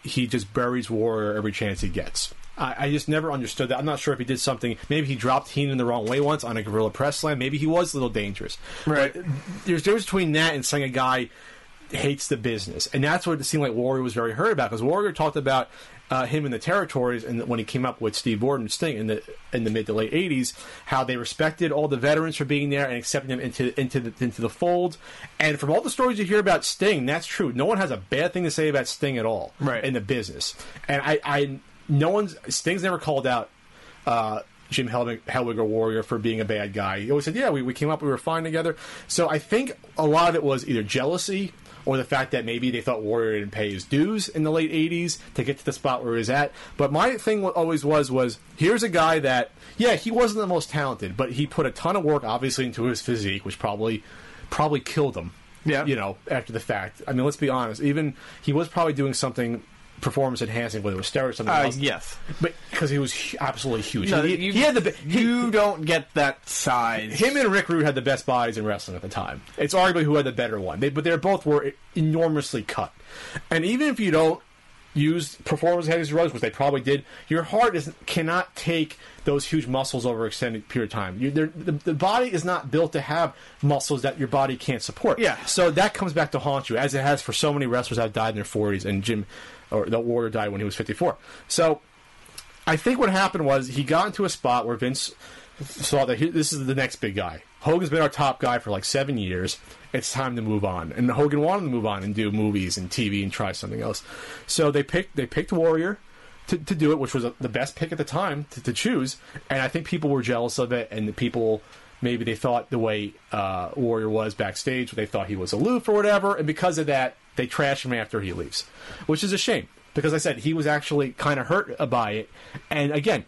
Speaker 2: he just buries Warrior every chance he gets. I, I just never understood that. I'm not sure if he did something. Maybe he dropped Heenan the wrong way once on a Gorilla Press Slam. Maybe he was a little dangerous.
Speaker 3: Right.
Speaker 2: But there's a difference between that and saying a guy hates the business. And that's what it seemed like Warrior was very hurt about, because Warrior talked about uh, him in the territories, and when he came up with Steve Borden and Sting in the in the mid to late eighties, how they respected all the veterans for being there and accepting them into into the into the fold. And from all the stories you hear about Sting, that's true. No one has a bad thing to say about Sting at all,
Speaker 3: right,
Speaker 2: in the business. And I, I no one's Sting's never called out uh, Jim Hellwig, Hellwig or Warrior for being a bad guy. He always said, "Yeah, we we came up, we were fine together." So I think a lot of it was either jealousy, or the fact that maybe they thought Warrior didn't pay his dues in the late eighties to get to the spot where he was at. But my thing always was, was here's a guy that, yeah, he wasn't the most talented, but he put a ton of work, obviously, into his physique, which probably probably killed him,
Speaker 3: yeah.
Speaker 2: you know, after the fact. I mean, let's be honest. Even he was probably doing something performance enhancing, whether it was steroids or something
Speaker 3: uh,
Speaker 2: else.
Speaker 3: Yes.
Speaker 2: But because he was hu- absolutely huge.
Speaker 3: No,
Speaker 2: he,
Speaker 3: you,
Speaker 2: he had the he,
Speaker 3: you don't get that size.
Speaker 2: Him and Rick Rude had the best bodies in wrestling at the time. It's arguably who had the better one. They, but they both were enormously cut. And even if you don't use performance enhancing drugs, which they probably did, your heart is cannot take those huge muscles over an extended period of time. You, the, the body is not built to have muscles that your body can't support.
Speaker 3: Yeah.
Speaker 2: So that comes back to haunt you, as it has for so many wrestlers that have died in their forties, and Jim, or the Warrior died when he was fifty-four. So I think what happened was he got into a spot where Vince saw that he, this is the next big guy. Hogan's been our top guy for like seven years. It's time to move on. And Hogan wanted to move on and do movies and T V and try something else. So they picked they picked Warrior to, to do it, which was a, the best pick at the time to, to choose. And I think people were jealous of it, and the people, maybe they thought the way uh, Warrior was backstage, they thought he was aloof or whatever, and because of that, they trash him after he leaves, which is a shame, because I said he was actually kind of hurt by it. And again,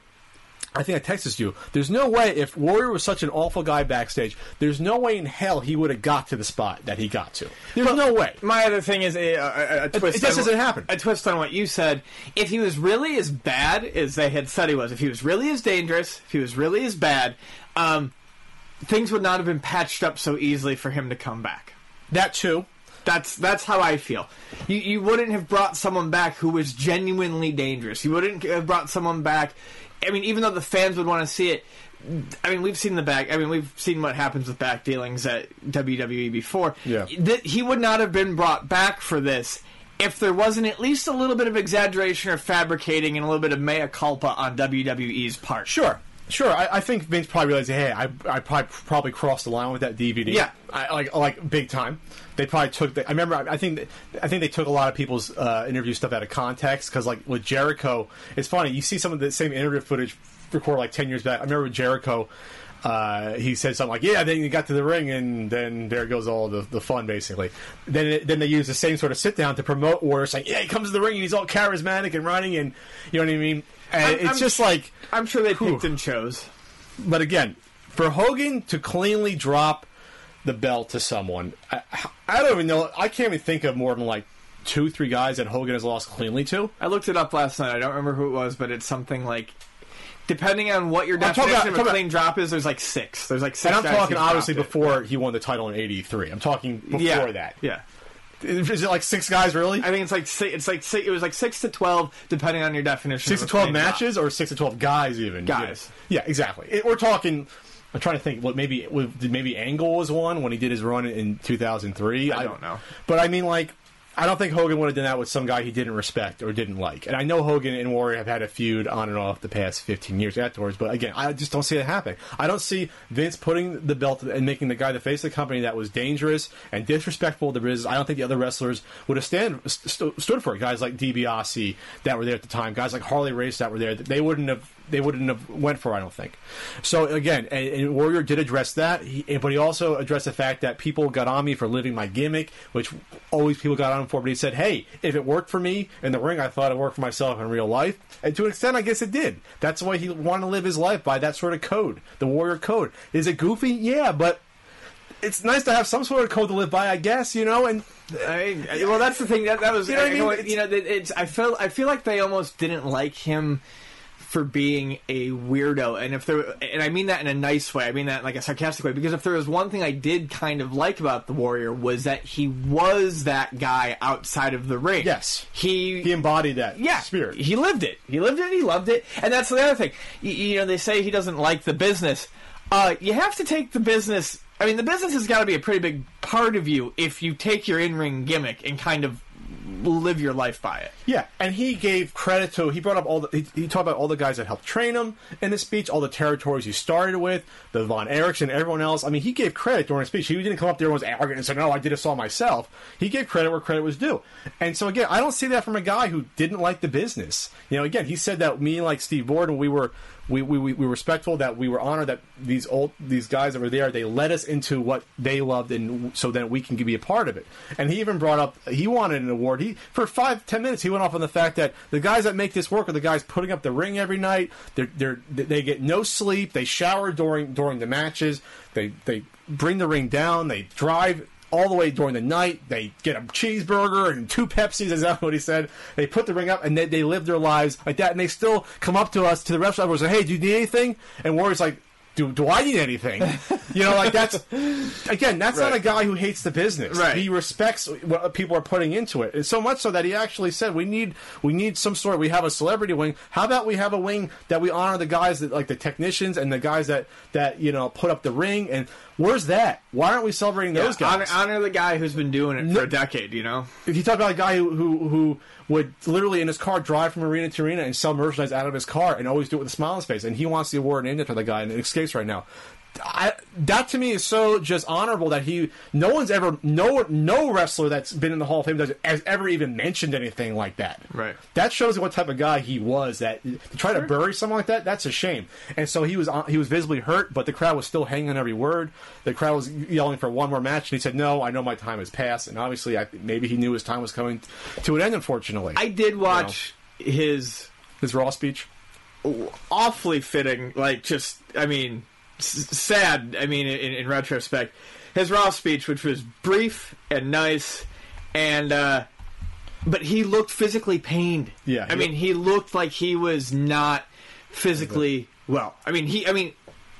Speaker 2: I think I texted you, there's no way, if Warrior was such an awful guy backstage, there's no way in hell he would have got to the spot that he got to. There's
Speaker 3: well,
Speaker 2: no way.
Speaker 3: My other thing is a, a, a twist.
Speaker 2: It, it just
Speaker 3: on,
Speaker 2: doesn't happen.
Speaker 3: A twist on what you said. If he was really as bad as they had said he was, if he was really as dangerous, if he was really as bad, um, things would not have been patched up so easily for him to come back.
Speaker 2: That too.
Speaker 3: That's that's how I feel. You you wouldn't have brought someone back who was genuinely dangerous. You wouldn't have brought someone back. I mean, even though the fans would want to see it, I mean, we've seen the back. I mean, we've seen what happens with back dealings at W W E before.
Speaker 2: Yeah.
Speaker 3: Th- he would not have been brought back for this if there wasn't at least a little bit of exaggeration or fabricating and a little bit of mea culpa on W W E's part.
Speaker 2: Sure. Sure, I, I think Vince probably realized, hey, I, I probably probably crossed the line with that D V D.
Speaker 3: Yeah,
Speaker 2: I, like like big time. They probably took. The, I remember. I, I think. I think they took a lot of people's uh, interview stuff out of context, because, like with Jericho, it's funny. You see some of the same interview footage recorded like ten years back. I remember with Jericho. Uh, he said something like, "Yeah, then you got to the ring, and then there goes all the, the fun, basically." Then it, then they use the same sort of sit down to promote Warrior, saying, "Yeah, he comes to the ring and he's all charismatic and running, and you know what I mean." And
Speaker 3: I'm,
Speaker 2: it's
Speaker 3: I'm,
Speaker 2: just like,
Speaker 3: I'm sure they
Speaker 2: whew.
Speaker 3: picked and chose.
Speaker 2: But again, for Hogan to cleanly drop the belt to someone, I, I don't even know. I can't even think of more than like two, three guys that Hogan has lost cleanly to.
Speaker 3: I looked it up last night. I don't remember who it was, but it's something like, depending on what your
Speaker 2: I'm talking
Speaker 3: definition
Speaker 2: about-
Speaker 3: of a clean drop is, there's like six. There's like six.
Speaker 2: And I'm
Speaker 3: guys
Speaker 2: talking
Speaker 3: who've
Speaker 2: obviously
Speaker 3: dropped it.
Speaker 2: before he won the title in eighty-three. I'm talking before
Speaker 3: yeah.
Speaker 2: that.
Speaker 3: Yeah.
Speaker 2: Is it like six guys, really?
Speaker 3: I think it's like six, it's like six, it was like six to twelve, depending on your definition.
Speaker 2: Six to
Speaker 3: of a
Speaker 2: twelve
Speaker 3: clean drop.
Speaker 2: matches, or six to twelve guys, even
Speaker 3: Guys.
Speaker 2: Yeah, yeah exactly. It, we're talking. I'm trying to think. What maybe maybe Angle was one when he did his run in two thousand three.
Speaker 3: I don't know,
Speaker 2: but I mean, like, I don't think Hogan would have done that with some guy he didn't respect or didn't like. And I know Hogan and Warrior have had a feud on and off the past fifteen years afterwards, but again, I just don't see it happening. I don't see Vince putting the belt and making the guy the face of the company that was dangerous and disrespectful to business. I don't think the other wrestlers would have stand, st- stood for it. Guys like DiBiase that were there at the time, guys like Harley Race that were there, they wouldn't have they wouldn't have went for it, I don't think. So again, and, and Warrior did address that, he, but he also addressed the fact that people got on me for living my gimmick, which always people got on him for, but he said, hey, if it worked for me in the ring, I thought it worked for myself in real life. And to an extent, I guess it did. That's why he wanted to live his life by that sort of code, the Warrior code. Is it goofy? Yeah, but it's nice to have some sort of code to live by, I guess, you know, and
Speaker 3: I, I, well, that's the thing. That, that was,
Speaker 2: you know what I mean?
Speaker 3: It's, you know, it's, I feel, I feel like they almost didn't like him for being a weirdo. And if there, and I mean that in a nice way, I mean that in like a sarcastic way, because if there was one thing I did kind of like about the Warrior was that he was that guy outside of the ring.
Speaker 2: Yes.
Speaker 3: He
Speaker 2: He embodied that
Speaker 3: yeah,
Speaker 2: spirit.
Speaker 3: He lived it. He lived it, he loved it. And that's the other thing. You, you know, they say he doesn't like the business. Uh, you have to take the business... I mean, the business has got to be a pretty big part of you if you take your in-ring gimmick and kind of live your life by it.
Speaker 2: Yeah, and he gave credit to, he brought up all the, he, he talked about all the guys that helped train him in his speech, all the territories he started with, the Von Erichsen, everyone else. I mean, he gave credit during his speech. He didn't come up there and was arrogant and say, no, I did this all myself. He gave credit where credit was due. And so, again, I don't see that from a guy who didn't like the business. You know, again, he said that me, like Steve Borden, we were... We, we we were respectful, that we were honored that these old these guys that were there, they led us into what they loved, and so that we can be a part of it. And he even brought up he wanted an award. He for five ten minutes he went off on the fact that the guys that make this work are the guys putting up the ring every night. They're they're they get no sleep. They shower during during the matches. They they bring the ring down. They drive all the way during the night. They get a cheeseburger and two Pepsis, is that what he said? They put the ring up, and they, they live their lives like that, and they still come up to us, to the ref shop, and say, hey, do you need anything? And Warrior's like, do, do I need anything? You know, like, that's... Again, that's right. Not a guy who hates the business.
Speaker 3: Right.
Speaker 2: He respects what people are putting into it. And so much so that he actually said, we need we need some sort... We have a celebrity wing. How about we have a wing that we honor the guys, that like the technicians and the guys that, that you know, put up the ring, and... Where's that? Why aren't we celebrating those
Speaker 3: yeah,
Speaker 2: guys?
Speaker 3: Honor, honor the guy who's been doing it
Speaker 2: no,
Speaker 3: for a decade, you know?
Speaker 2: If you talk about a guy who, who who would literally in his car drive from arena to arena and sell merchandise out of his car and always do it with a smile on his face, and he wants the award named after the guy, and it escapes right now. I, that to me is so just honorable that he no one's ever no no wrestler that's been in the Hall of Fame does, has ever even mentioned anything like that.
Speaker 3: Right.
Speaker 2: That shows what type of guy he was. That to try sure. to bury someone like that, that's a shame. And so he was he was visibly hurt, but the crowd was still hanging on every word. The crowd was yelling for one more match, and he said, "No, I know my time has passed." And obviously, I, maybe he knew his time was coming to an end. Unfortunately,
Speaker 3: I did watch you know, his
Speaker 2: his Raw speech.
Speaker 3: Awfully fitting. Like, just I mean. Sad, I mean, in, in retrospect. His Raw speech, which was brief and nice, and, uh, but he looked physically pained.
Speaker 2: Yeah.
Speaker 3: I mean, he looked like he was not physically well. I mean, he, I mean,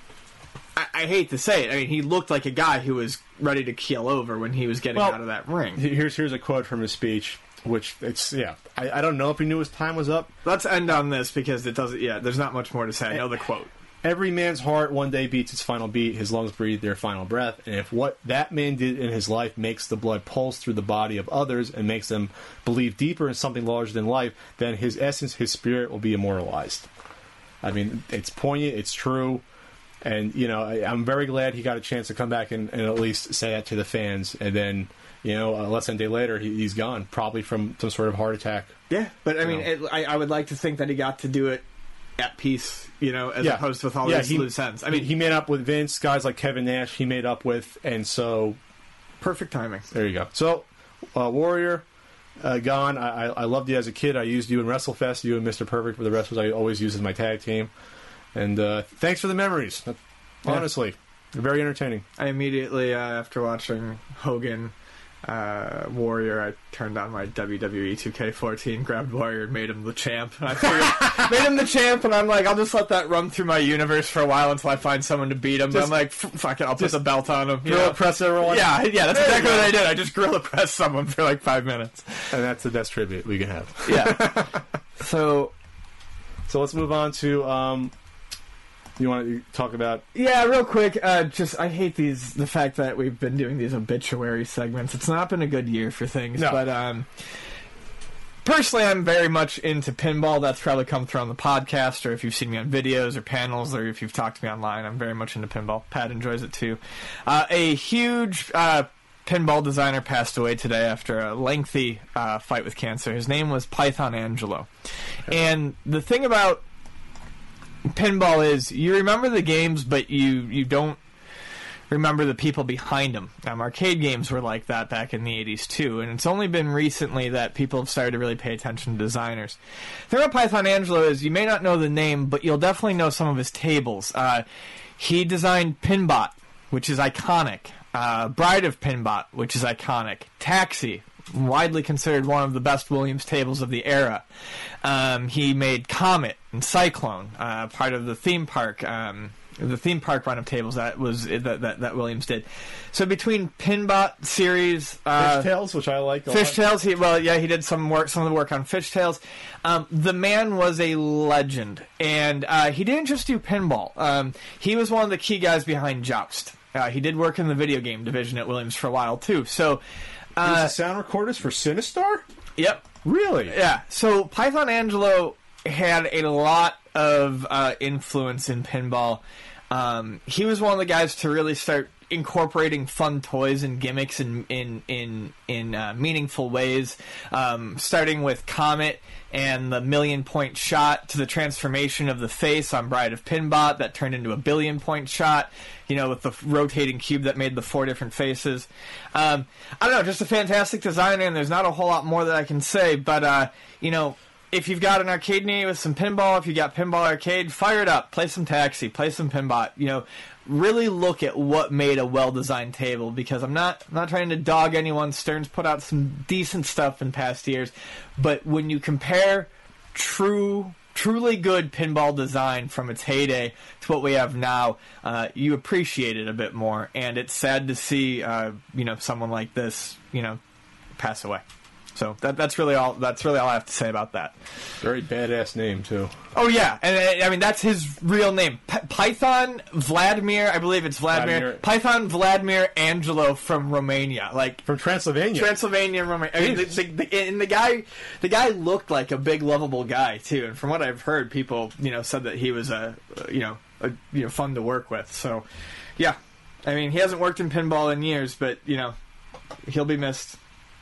Speaker 3: I, I hate to say it. I mean, he looked like a guy who was ready to keel over when he was getting
Speaker 2: well,
Speaker 3: out of that ring.
Speaker 2: Here's, here's a quote from his speech. Which it's yeah, I, I don't know if he knew his time was up.
Speaker 3: Let's end on this because it doesn't. Yeah, there's not much more to say. I know the quote.
Speaker 2: Every man's heart one day beats its final beat, his lungs breathe their final breath, and if what that man did in his life makes the blood pulse through the body of others and makes them believe deeper in something larger than life, then his essence, his spirit will be immortalized. I mean, it's poignant, it's true, and, you know, I, I'm very glad he got a chance to come back and, and at least say that to the fans, and then, you know, uh, less than a day later, he, he's gone, probably from some sort of heart attack.
Speaker 3: Yeah, but I mean, it, I, I would like to think that he got to do it at peace, you know, as
Speaker 2: yeah.
Speaker 3: opposed to with all
Speaker 2: yeah,
Speaker 3: these
Speaker 2: he,
Speaker 3: loose ends. I mean,
Speaker 2: he made up with Vince, guys like Kevin Nash. He made up with, and so
Speaker 3: perfect timing.
Speaker 2: There you go. So, uh, Warrior, uh, gone. I, I, I loved you as a kid. I used you in WrestleFest. You and Mister Perfect were the wrestlers I always used as my tag team. And uh, thanks for the memories. Honestly, yeah. Very entertaining.
Speaker 3: I immediately, uh, after watching Hogan. Uh, Warrior, I turned on my W W E two K fourteen, grabbed Warrior, and made him the champ. And I figured, made him the champ, and I'm like, I'll just let that run through my universe for a while until I find someone to beat him. Just, but I'm like, f- fuck it, I'll put the belt on him.
Speaker 2: Gorilla press everyone?
Speaker 3: Yeah, yeah, that's there exactly what I did. I just gorilla pressed someone for like five minutes.
Speaker 2: And that's the best tribute we can have.
Speaker 3: Yeah. so,
Speaker 2: so let's move on to... Um, You want to talk about...
Speaker 3: Yeah, real quick. Uh, just I hate these. The fact that we've been doing these obituary segments. It's not been a good year for things.
Speaker 2: No.
Speaker 3: But um, personally, I'm very much into pinball. That's probably come through on the podcast, or if you've seen me on videos or panels, or if you've talked to me online. I'm very much into pinball. Pat enjoys it too. Uh, a huge uh, pinball designer passed away today after a lengthy uh, fight with cancer. His name was Python Angelo. Okay. And the thing about pinball is you remember the games, but you, you don't remember the people behind them. Um, arcade games were like that back in the eighties too, and it's only been recently that people have started to really pay attention to designers. The thing about Python Angelo is you may not know the name, but you'll definitely know some of his tables. Uh, he designed Pinbot, which is iconic. Uh, Bride of Pinbot, which is iconic. Taxi, widely considered one of the best Williams tables of the era. Um, he made Comet and Cyclone, uh, part of the theme park, um, the theme park run of tables that was that, that, that Williams did. So between Pinbot series, uh,
Speaker 2: Fishtails, which I like a
Speaker 3: Fishtails, he well, yeah, he did some work, some of the work on Fishtails. Um, the man was a legend, and uh, he didn't just do pinball. Um, he was one of the key guys behind Joust. Uh, he did work in the video game division at Williams for a while too. So.
Speaker 2: He was
Speaker 3: Uh,
Speaker 2: the sound recordist for Sinistar?
Speaker 3: Yep.
Speaker 2: Really?
Speaker 3: Yeah. So Python Angelo had a lot of uh, influence in pinball. Um, he was one of the guys to really start incorporating fun toys and gimmicks in in in in uh, meaningful ways. Um, starting with Comet and the million point shot to the transformation of the face on Bride of Pinbot that turned into a billion point shot. You know, with the rotating cube that made the four different faces. Um, I don't know, just a fantastic designer, and there's not a whole lot more that I can say, but, uh, you know, if you've got an arcade near you with some pinball, if you got Pinball Arcade, fire it up, play some Taxi, play some Pinbot, you know, really look at what made a well-designed table, because I'm not I'm not trying to dog anyone. Stern's put out some decent stuff in past years, but when you compare true... truly good pinball design from its heyday to what we have now, uh, you appreciate it a bit more, and it's sad to see, uh, you know, someone like this, you know, pass away. So that, that's really all. That's really all I have to say about that.
Speaker 2: Very badass name too.
Speaker 3: Oh yeah, and uh, I mean that's his real name, P- Python Vladimir. I believe it's Vladimir.
Speaker 2: Vladimir.
Speaker 3: Python Vladimir Angelo from Romania, like
Speaker 2: From Transylvania.
Speaker 3: Transylvania, Romania. I mean, the, the, the, and the guy, the guy looked like a big, lovable guy too. And from what I've heard, people, you know, said that he was a, you know, a, you know, fun to work with. So, yeah, I mean, he hasn't worked in pinball in years, but you know, he'll be missed.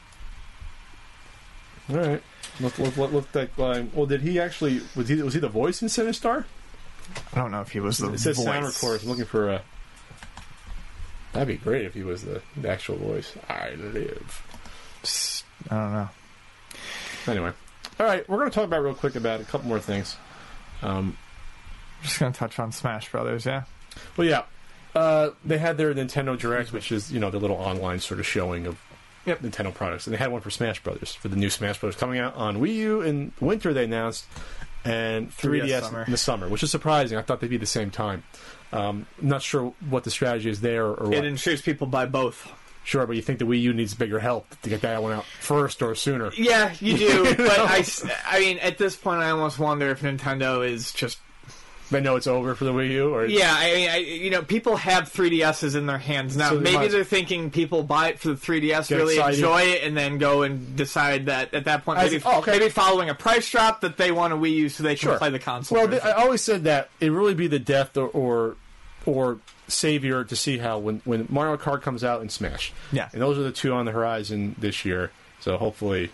Speaker 2: All right. Look, look, look, look like. Um, well, did he actually? Was he? Was he the voice in Sinistar?
Speaker 3: I don't know if he was the
Speaker 2: It says
Speaker 3: voice.
Speaker 2: sound recorder. I'm looking for a. That'd be great if he was the, the actual voice. I live.
Speaker 3: I don't know.
Speaker 2: Anyway, all right. We're going to talk about real quick about a couple more things. Um,
Speaker 3: Just gonna touch on Smash Brothers, yeah.
Speaker 2: well, yeah, uh, they had their Nintendo Direct, which is you know the little online sort of showing of
Speaker 3: Yep.
Speaker 2: Nintendo products, and they had one for Smash Brothers for the new Smash Brothers coming out on Wii U in winter. They announced, and three D S
Speaker 3: summer.
Speaker 2: in the summer, which is surprising. I thought they'd be the same time. Um, not sure what the strategy is there, or
Speaker 3: It
Speaker 2: what.
Speaker 3: ensures people buy both.
Speaker 2: Sure, but you think the Wii U needs bigger help to get that one out first or sooner?
Speaker 3: Yeah, you do. But I, s- I mean, at this point, I almost wonder if Nintendo is just.
Speaker 2: They know it's over for the Wii U, or
Speaker 3: Yeah, I mean, I, you know, people have three D S's in their hands now.
Speaker 2: So they
Speaker 3: Maybe
Speaker 2: might-
Speaker 3: they're thinking people buy it for the three D S,
Speaker 2: Get
Speaker 3: really
Speaker 2: excited.
Speaker 3: enjoy it, and then go and decide that at that point,
Speaker 2: I
Speaker 3: maybe,
Speaker 2: see. Oh, okay.
Speaker 3: maybe following a price drop, that they want a Wii U so they can
Speaker 2: Sure.
Speaker 3: play the console.
Speaker 2: Well,
Speaker 3: version.
Speaker 2: I always said that it'd really be the death or or, or savior to see how when, when Mario Kart comes out and Smash.
Speaker 3: Yeah.
Speaker 2: And those are the two on the horizon this year. So hopefully,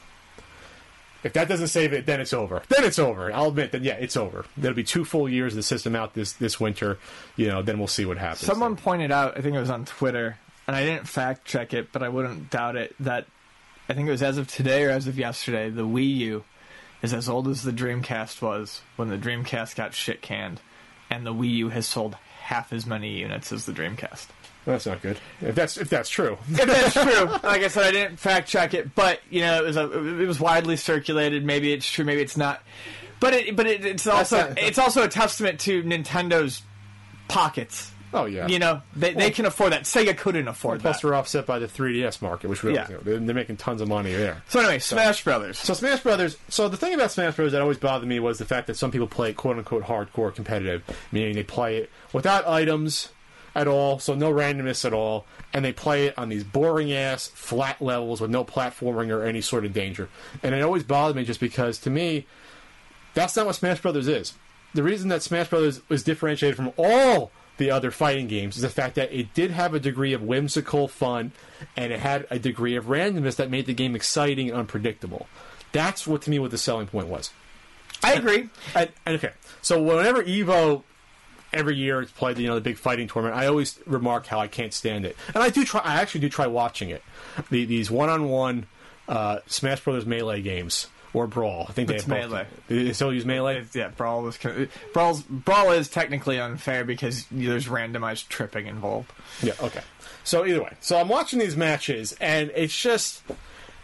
Speaker 2: if that doesn't save it, then it's over. Then it's over. I'll admit that, yeah, it's over. There'll be two full years of the system out this, this winter. You know, then we'll see what happens.
Speaker 3: Someone pointed out, I think it was on Twitter, and I didn't fact check it, but I wouldn't doubt it, that I think it was as of today or as of yesterday, the Wii U is as old as the Dreamcast was when the Dreamcast got shit canned, and the Wii U has sold half as many units as the Dreamcast.
Speaker 2: That's not good. If that's if that's true.
Speaker 3: If that's true, like I said, I didn't fact check it, but you know, it was a, it was widely circulated. Maybe it's true, maybe it's not. But it, but it, it's also
Speaker 2: not-
Speaker 3: it's also a testament to Nintendo's pockets.
Speaker 2: Oh yeah.
Speaker 3: You know, they they can afford that. Sega couldn't afford
Speaker 2: Plus,
Speaker 3: that.
Speaker 2: we're offset by the three D S market, which really,
Speaker 3: Yeah.
Speaker 2: you know, they're, they're making tons of money there.
Speaker 3: So anyway, Smash Brothers.
Speaker 2: So Smash Brothers. So the thing about Smash Brothers that always bothered me was the fact that some people play it "quote unquote" hardcore competitive, meaning they play it without items at all, so no randomness at all, and they play it on these boring ass flat levels with no platforming or any sort of danger. And it always bothered me just because, to me, that's not what Smash Brothers is. The reason that Smash Brothers was differentiated from all the other fighting games is the fact that it did have a degree of whimsical fun, and it had a degree of randomness that made the game exciting and unpredictable. That's what, to me, what the selling point was.
Speaker 3: I agree.
Speaker 2: And, and okay, so whenever Evo every year it's played, you know, the big fighting tournament, I always remark how I can't stand it, and I do try. I actually do try watching it. The, these one-on-one uh, Smash Brothers Melee games or Brawl. I think they
Speaker 3: It's
Speaker 2: have both.
Speaker 3: Melee.
Speaker 2: They still use Melee.
Speaker 3: It's- yeah, Brawl was kind of, Brawl's Brawl is technically unfair because there's randomized tripping involved.
Speaker 2: Yeah, okay. So either way, so I'm watching these matches, and it's just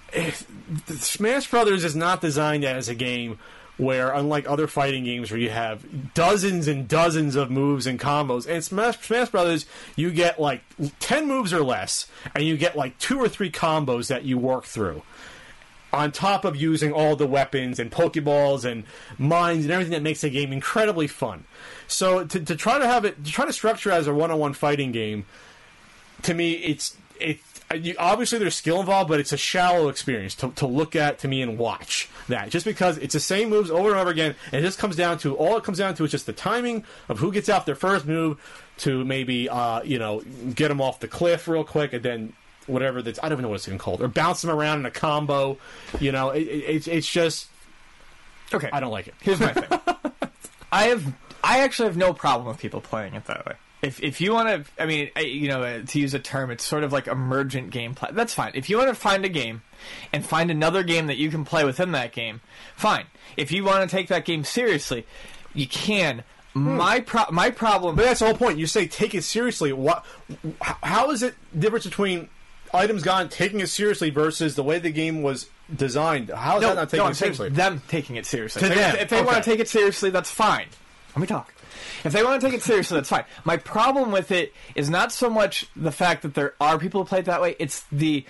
Speaker 2: if, Smash Brothers is not designed as a game where, unlike other fighting games where you have dozens and dozens of moves and combos, and Smash, Smash Brothers, you get like ten moves or less, and you get like two or three combos that you work through, on top of using all the weapons and Pokeballs and mines and everything that makes the game incredibly fun. So to, to try to have it, to try to structure it as a one-on-one fighting game, to me, it's it. You, obviously, there's skill involved, but it's a shallow experience to, to look at, to me, and watch that. Just because it's the same moves over and over again, and it just comes down to, all it comes down to is just the timing of who gets out their first move to maybe, uh, you know, get them off the cliff real quick, and then whatever that's, I don't even know what it's even called, or bounce them around in a combo. You know, it, it, it's it's just,
Speaker 3: okay.
Speaker 2: I don't like it.
Speaker 3: Here's my thing. I have, I actually have no problem with people playing it that way. If if you want to, I mean, you know, to use a term, it's sort of like emergent gameplay. That's fine. If you want to find a game and find another game that you can play within that game, fine. If you want to take that game seriously, you can. Hmm. My pro- my problem,
Speaker 2: but that's the whole point. You say take it seriously. What? How is it difference between Items Gone taking it seriously versus the way the game was designed? How is
Speaker 3: no,
Speaker 2: that not taking
Speaker 3: no,
Speaker 2: it seriously?
Speaker 3: Them taking it seriously.
Speaker 2: To
Speaker 3: if
Speaker 2: them.
Speaker 3: They, if they
Speaker 2: okay.
Speaker 3: want to take it seriously, that's fine. Let me talk. If they want to take it seriously, that's fine. My problem with it is not so much the fact that there are people who play it that way, it's the...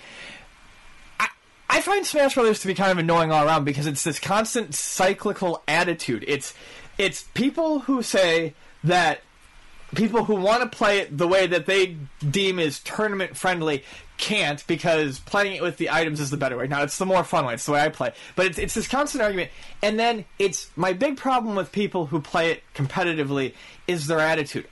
Speaker 3: I, I find Smash Brothers to be kind of annoying all around because it's this constant cyclical attitude. It's it's people who say that people who want to play it the way that they deem is tournament-friendly can't because playing it with the items is the better way. Now, it's the more fun way. It's the way I play. But it's, it's this constant argument. And then it's my big problem with people who play it competitively is their attitude.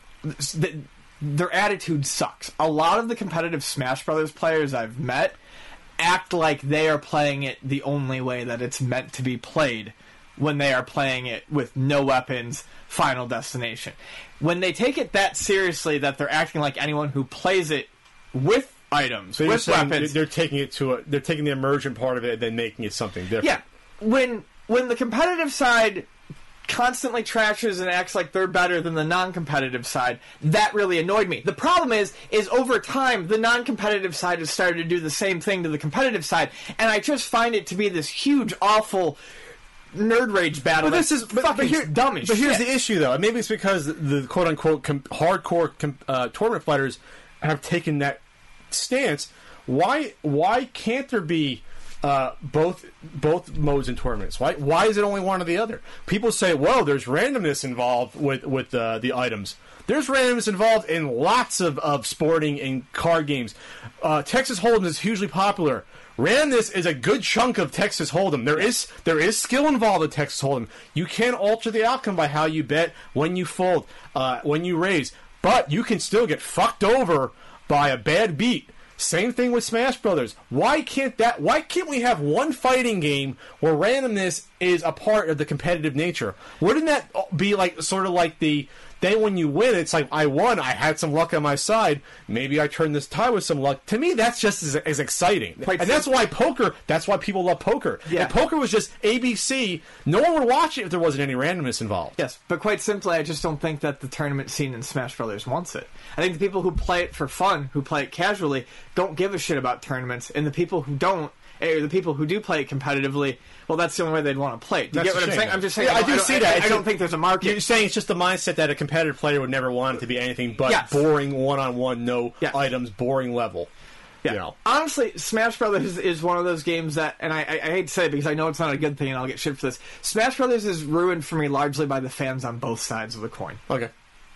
Speaker 3: Their attitude sucks. A lot of the competitive Smash Brothers players I've met act like they are playing it the only way that it's meant to be played when they are playing it with no weapons, Final Destination. When they take it that seriously that they're acting like anyone who plays it with items,
Speaker 2: so
Speaker 3: with weapons,
Speaker 2: they're taking it to a, they're taking the emergent part of it and then making it something different.
Speaker 3: Yeah, when when the competitive side constantly trashes and acts like they're better than the non-competitive side, that really annoyed me. The problem is, is over time, the non-competitive side has started to do the same thing to the competitive side, and I just find it to be this huge, awful nerd rage battle.
Speaker 2: But this is but,
Speaker 3: fucking
Speaker 2: but here,
Speaker 3: dumb as
Speaker 2: But
Speaker 3: shit.
Speaker 2: here's the issue, though. Maybe it's because the quote-unquote com- hardcore com- uh, tournament fighters have taken that stance. Why why can't there be uh, both both modes in tournaments? Why why is it only one or the other? People say, well, there's randomness involved with with uh, the items. There's randomness involved in lots of, of sporting and card games. Uh, Texas Hold'em is hugely popular. Randomness is a good chunk of Texas Hold'em. There is there is skill involved in Texas Hold'em. You can alter the outcome by how you bet, when you fold, uh, when you raise, but you can still get fucked over by a bad beat. Same thing with Smash Brothers. Why can't that? Why can't we have one fighting game where randomness is a part of the competitive nature? Wouldn't that be like sort of like the then when you win, it's like I won. I had some luck on my side. Maybe I turned this tie with some luck. To me, that's just as, as exciting,
Speaker 3: Quite
Speaker 2: and that's why poker. That's why people love poker.
Speaker 3: Yeah.
Speaker 2: If poker was just A B C, no one would watch it if there wasn't any randomness involved.
Speaker 3: Yes, but quite simply, I just don't think that the tournament scene in Smash Brothers wants it. I think the people who play it for fun, who play it casually, don't give a shit about tournaments, and the people who don't, or the people who do play it competitively, well, that's the only way they'd want to play it. Do you
Speaker 2: That's
Speaker 3: get what
Speaker 2: a
Speaker 3: I'm
Speaker 2: shame.
Speaker 3: saying? I'm just saying.
Speaker 2: Yeah, I do
Speaker 3: don't,
Speaker 2: see
Speaker 3: I,
Speaker 2: that.
Speaker 3: I,
Speaker 2: It's
Speaker 3: I don't
Speaker 2: a-
Speaker 3: think there's a market.
Speaker 2: You're saying it's just the mindset that a competitive player would never want it to be anything but
Speaker 3: Yes.
Speaker 2: boring one-on-one, no
Speaker 3: Yes.
Speaker 2: items, boring level.
Speaker 3: Yeah.
Speaker 2: You know.
Speaker 3: Honestly, Smash Brothers is one of those games that, and I, I, I hate to say it because I know it's not a good thing and I'll get shit for this, Smash Brothers is ruined for me largely by the fans on both sides of the coin.
Speaker 2: Okay.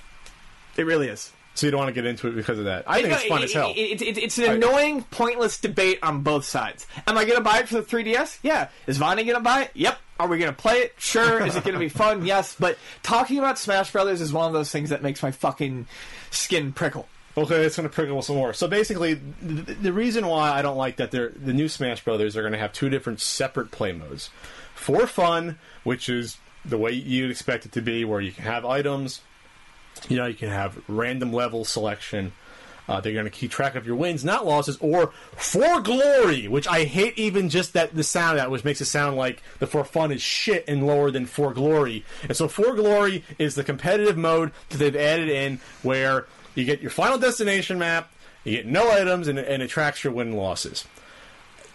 Speaker 3: It really is.
Speaker 2: So you don't want to get into it because of that. I think it's fun
Speaker 3: it,
Speaker 2: as hell.
Speaker 3: It, it, it, it's an annoying, pointless debate on both sides. Am I going to buy it for the three D S? Yeah. Is Vonnie going to buy it? Yep. Are we going to play it? Sure. Is it going to be fun? Yes. But talking about Smash Brothers is one of those things that makes my fucking skin prickle.
Speaker 2: Okay, it's going to prickle some more. So basically, the, the reason why I don't like that they're, the new Smash Brothers are going to have two different separate play modes. For fun, which is the way you'd expect it to be, where you can have items, you know, you can have random level selection. Uh, they're going to keep track of your wins, not losses, or for glory, which I hate even just that the sound of that, which makes it sound like the for fun is shit and lower than for glory. And so for glory is the competitive mode that they've added in where you get your final destination map, you get no items, and, and it tracks your win and losses.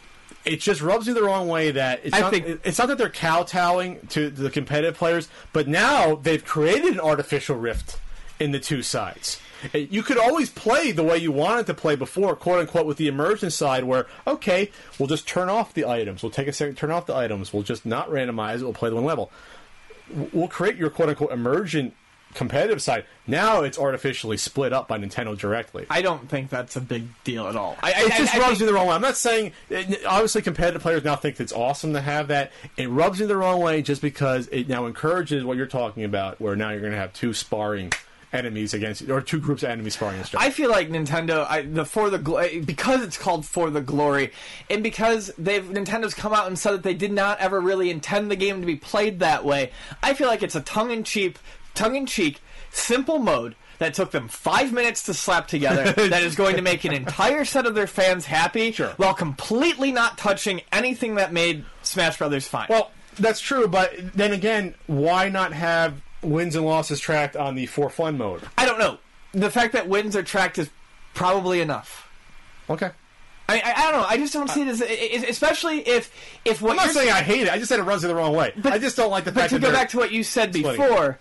Speaker 2: it just rubs you the wrong way that it's
Speaker 3: I
Speaker 2: not,
Speaker 3: think
Speaker 2: it's not that they're kowtowing to the competitive players, but now they've created an artificial rift in the two sides. You could always play the way you wanted to play before, quote unquote, with the immersion side, where okay, we'll just turn off the items. We'll take a second, turn off the items. We'll just not randomize it. We'll play the one level. We'll create your quote unquote immersion competitive side. Now it's artificially split up by Nintendo directly.
Speaker 3: I don't think that's a big deal at all. I, I,
Speaker 2: it just
Speaker 3: I,
Speaker 2: rubs
Speaker 3: I think,
Speaker 2: you the wrong way. I'm not saying obviously competitive players now think it's awesome to have that. It rubs you the wrong way just because it now encourages what you're talking about, where now you're going to have two sparring enemies against, or two groups of enemies sparring against each other.
Speaker 3: I feel like Nintendo, I, the for the Gl- because it's called For the Glory, and because they've Nintendo's come out and said that they did not ever really intend the game to be played that way. I feel like it's a tongue-in-cheek, tongue-in-cheek, simple mode that took them five minutes to slap together that is going to make an entire set of their fans happy,
Speaker 2: sure,
Speaker 3: while completely not touching anything that made Smash Brothers fine.
Speaker 2: Well, that's true, but then again, why not have wins and losses tracked on the for fun mode?
Speaker 3: I don't know. The fact that wins are tracked is probably enough.
Speaker 2: Okay.
Speaker 3: I, I, I don't know. I just don't see it as, it, especially if if what
Speaker 2: I'm not
Speaker 3: you're
Speaker 2: saying I hate it. I just said it runs you the wrong way.
Speaker 3: But,
Speaker 2: I just don't like the
Speaker 3: but
Speaker 2: fact
Speaker 3: to
Speaker 2: that
Speaker 3: go
Speaker 2: they're
Speaker 3: back to what you said
Speaker 2: splitting.
Speaker 3: before,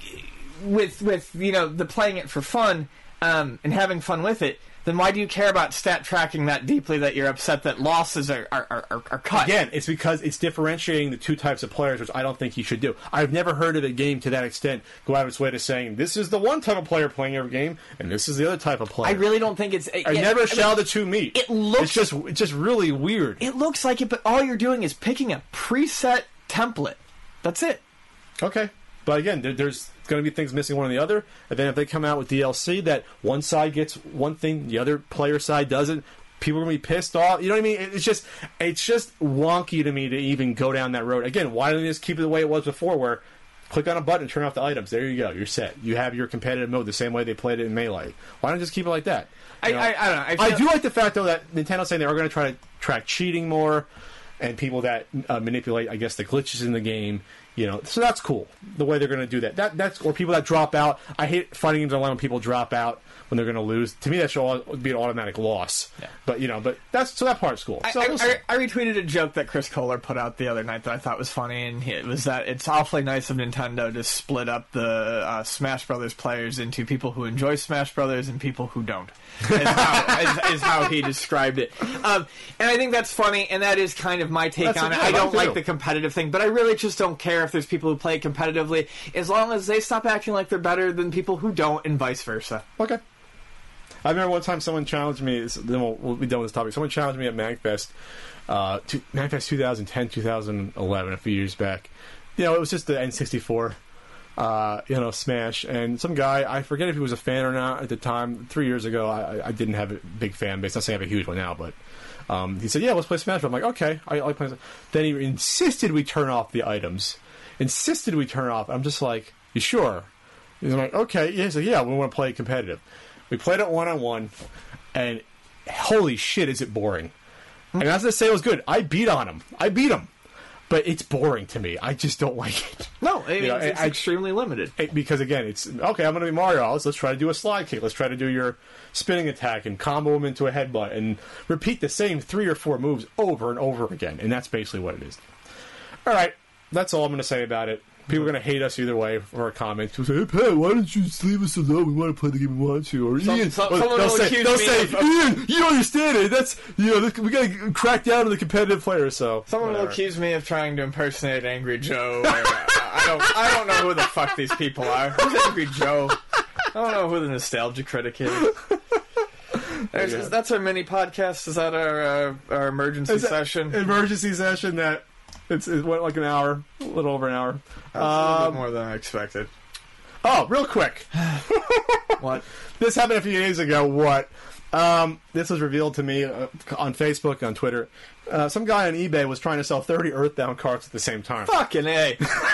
Speaker 3: with with you know the playing it for fun um, and having fun with it, then why do you care about stat tracking that deeply that you're upset that losses are are, are, are cut?
Speaker 2: Again, it's because it's differentiating the two types of players, which I don't think you should do. I've never heard of a game to that extent go out of its way to saying this is the one type of player playing every game, and this is the other type of player.
Speaker 3: I really don't think it's.
Speaker 2: I
Speaker 3: it,
Speaker 2: never
Speaker 3: I
Speaker 2: shall
Speaker 3: mean,
Speaker 2: the two meet.
Speaker 3: It looks
Speaker 2: it's just it's just really weird.
Speaker 3: It looks like it, but all you're doing is picking a preset template. That's it.
Speaker 2: Okay, but again, there, there's going to be things missing one or the other, and then if they come out with D L C that one side gets one thing, the other player side doesn't, people are going to be pissed off. You know what I mean? It's just it's just wonky to me to even go down that road. Again, why don't they just keep it the way it was before, where click on a button and turn off the items? There you go, you're set. You have your competitive mode the same way they played it in Melee. Why don't you just keep it like that?
Speaker 3: I,
Speaker 2: You know?
Speaker 3: I, I don't know. I,
Speaker 2: I
Speaker 3: feel,
Speaker 2: do like the fact, though, that Nintendo's saying they are going to try to track cheating more and people that uh, manipulate, I guess, the glitches in the game. You know, so that's cool. The way they're going to do that. That that's or people that drop out. I hate fighting games online when people drop out when they're going to lose. To me, that should be an automatic loss.
Speaker 3: Yeah.
Speaker 2: But you know, but that's so that part's cool. So
Speaker 3: I,
Speaker 2: we'll
Speaker 3: I, I retweeted a joke that Chris Kohler put out the other night that I thought was funny, and it was that it's awfully nice of Nintendo to split up the uh, Smash Brothers players into people who enjoy Smash Brothers and people who don't. Is how, is, is how he described it. Um, and I think that's funny, and that is kind of my take
Speaker 2: That's
Speaker 3: on
Speaker 2: a
Speaker 3: it.
Speaker 2: good
Speaker 3: I don't
Speaker 2: one,
Speaker 3: like
Speaker 2: too.
Speaker 3: the competitive thing, but I really just don't care if there's people who play it competitively, as long as they stop acting like they're better than people who don't, and vice versa.
Speaker 2: Okay. I remember one time someone challenged me. Then we'll, we'll be done with this topic. Someone challenged me at MagFest, uh, to, MagFest twenty ten, twenty eleven, a few years back. You know, it was just the N sixty-four. Uh, you know, Smash, and some guy, I forget if he was a fan or not at the time, three years ago, I, I didn't have a big fan base, not saying I have a huge one now, but um, he said, yeah, let's play Smash, I'm like, okay, I, I like playing. Then he insisted we turn off the items, insisted we turn off, I'm just like, you sure? He's like, okay, yeah, he's like, yeah, we want to play competitive. We played it one-on-one, and holy shit, is it boring. And as I say, it was good, I beat on him, I beat him. But it's boring to me. I just don't like it.
Speaker 3: No, I mean,
Speaker 2: You know,
Speaker 3: it's, it's
Speaker 2: I-
Speaker 3: extremely limited.
Speaker 2: It- because again, it's okay. I'm going to be Mario. Let's, let's try to do a slide kick. Let's try to do your spinning attack and combo him into a headbutt and repeat the same three or four moves over and over again. And that's basically what it is. All right, that's all I'm going to say about it. People are going to hate us either way for our comments. They'll say, hey, Pat, why don't you just leave us alone? We want to play the game we want to. Or
Speaker 3: Some-
Speaker 2: Ian,
Speaker 3: some-
Speaker 2: or
Speaker 3: someone
Speaker 2: they'll
Speaker 3: will
Speaker 2: say,
Speaker 3: accuse
Speaker 2: they'll
Speaker 3: me
Speaker 2: say
Speaker 3: of- of-
Speaker 2: Ian, you don't understand it. That's, you know, we got to crack down on the competitive players. So
Speaker 3: Someone
Speaker 2: whatever.
Speaker 3: will accuse me of trying to impersonate Angry Joe. Or, uh, I don't. I don't know who the fuck these people are. Who's Angry Joe? I don't know who the nostalgia critic is. There's,
Speaker 2: Yeah.
Speaker 3: That's our mini podcast. Is that our uh, our emergency
Speaker 2: Is that-
Speaker 3: session?
Speaker 2: Emergency session that it's, it went like an hour, a little over an hour.
Speaker 3: That's a little
Speaker 2: Um,
Speaker 3: bit more than I expected.
Speaker 2: Oh, real quick.
Speaker 3: What?
Speaker 2: This happened a few days ago. What? Um, this was revealed to me uh, on Facebook, on Twitter. Uh, some guy on eBay was trying to sell thirty Earthbound carts at the same time.
Speaker 3: Fucking A.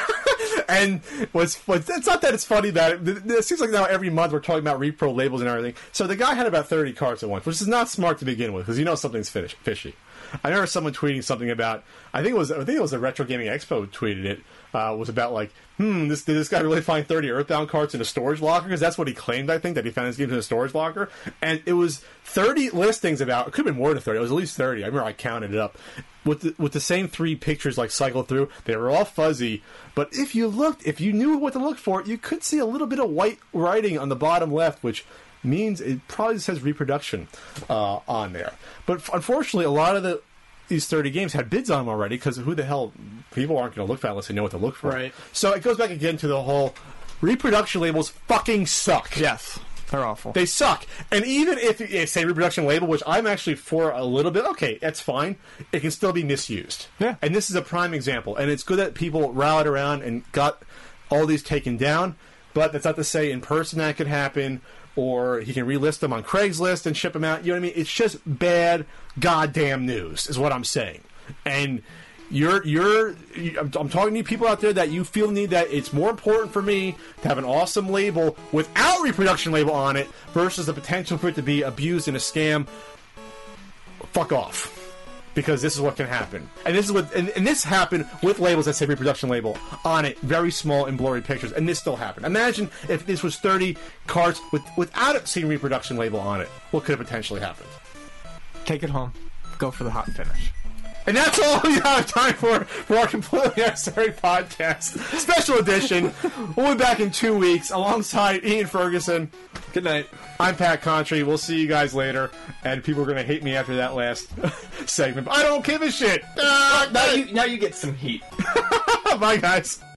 Speaker 2: And what's, what's it's not that it's funny that it, it seems like now every month we're talking about repro labels and everything. So the guy had about thirty carts at once, which is not smart to begin with because you know something's fish, fishy. I remember someone tweeting something about I think it was I think it was a Retro Gaming Expo tweeted it uh, was about like hmm this did this guy really find thirty Earthbound carts in a storage locker because that's what he claimed I think that he found his games in a storage locker and it was thirty listings about it could have been more than thirty it was at least thirty I remember I counted it up with the, with the same three pictures like cycled through. They were all fuzzy, but if you looked, if you knew what to look for, you could see a little bit of white writing on the bottom left, which means it probably says reproduction uh, on there. But unfortunately, a lot of the these thirty games had bids on them already, because who the hell, people aren't going to look for that unless they know what to look for.
Speaker 3: Right.
Speaker 2: So it goes back again to the whole reproduction labels fucking suck.
Speaker 3: Yes. They're awful.
Speaker 2: They suck. And even if you say reproduction label, which I'm actually for a little bit, okay, that's fine. It can still be misused.
Speaker 3: Yeah.
Speaker 2: And this is a prime example. And it's good that people rallied around and got all these taken down. But that's not to say in person that could happen, or he can relist them on Craigslist and ship them out. You know what I mean? It's just bad goddamn news, is what I'm saying. And You're, you're, I'm, I'm talking to you people out there that you feel need that it's more important for me to have an awesome label without reproduction label on it versus the potential for it to be abused in a scam. Fuck off. Because this is what can happen. And this is what, and, and this happened with labels that say reproduction label on it, very small and blurry pictures, and this still happened. Imagine if this was thirty cards with, without it seeing reproduction label on it. What could have potentially happened?
Speaker 3: Take it home. Go for the hot finish.
Speaker 2: And that's all we have time for for our Completely Necessary podcast. Special edition. We'll be back in two weeks alongside Ian Ferguson.
Speaker 3: Good night.
Speaker 2: I'm Pat Contry. We'll see you guys later. And people are going to hate me after that last segment. But I don't give a shit.
Speaker 3: Now you, now you get some heat.
Speaker 2: Bye, guys.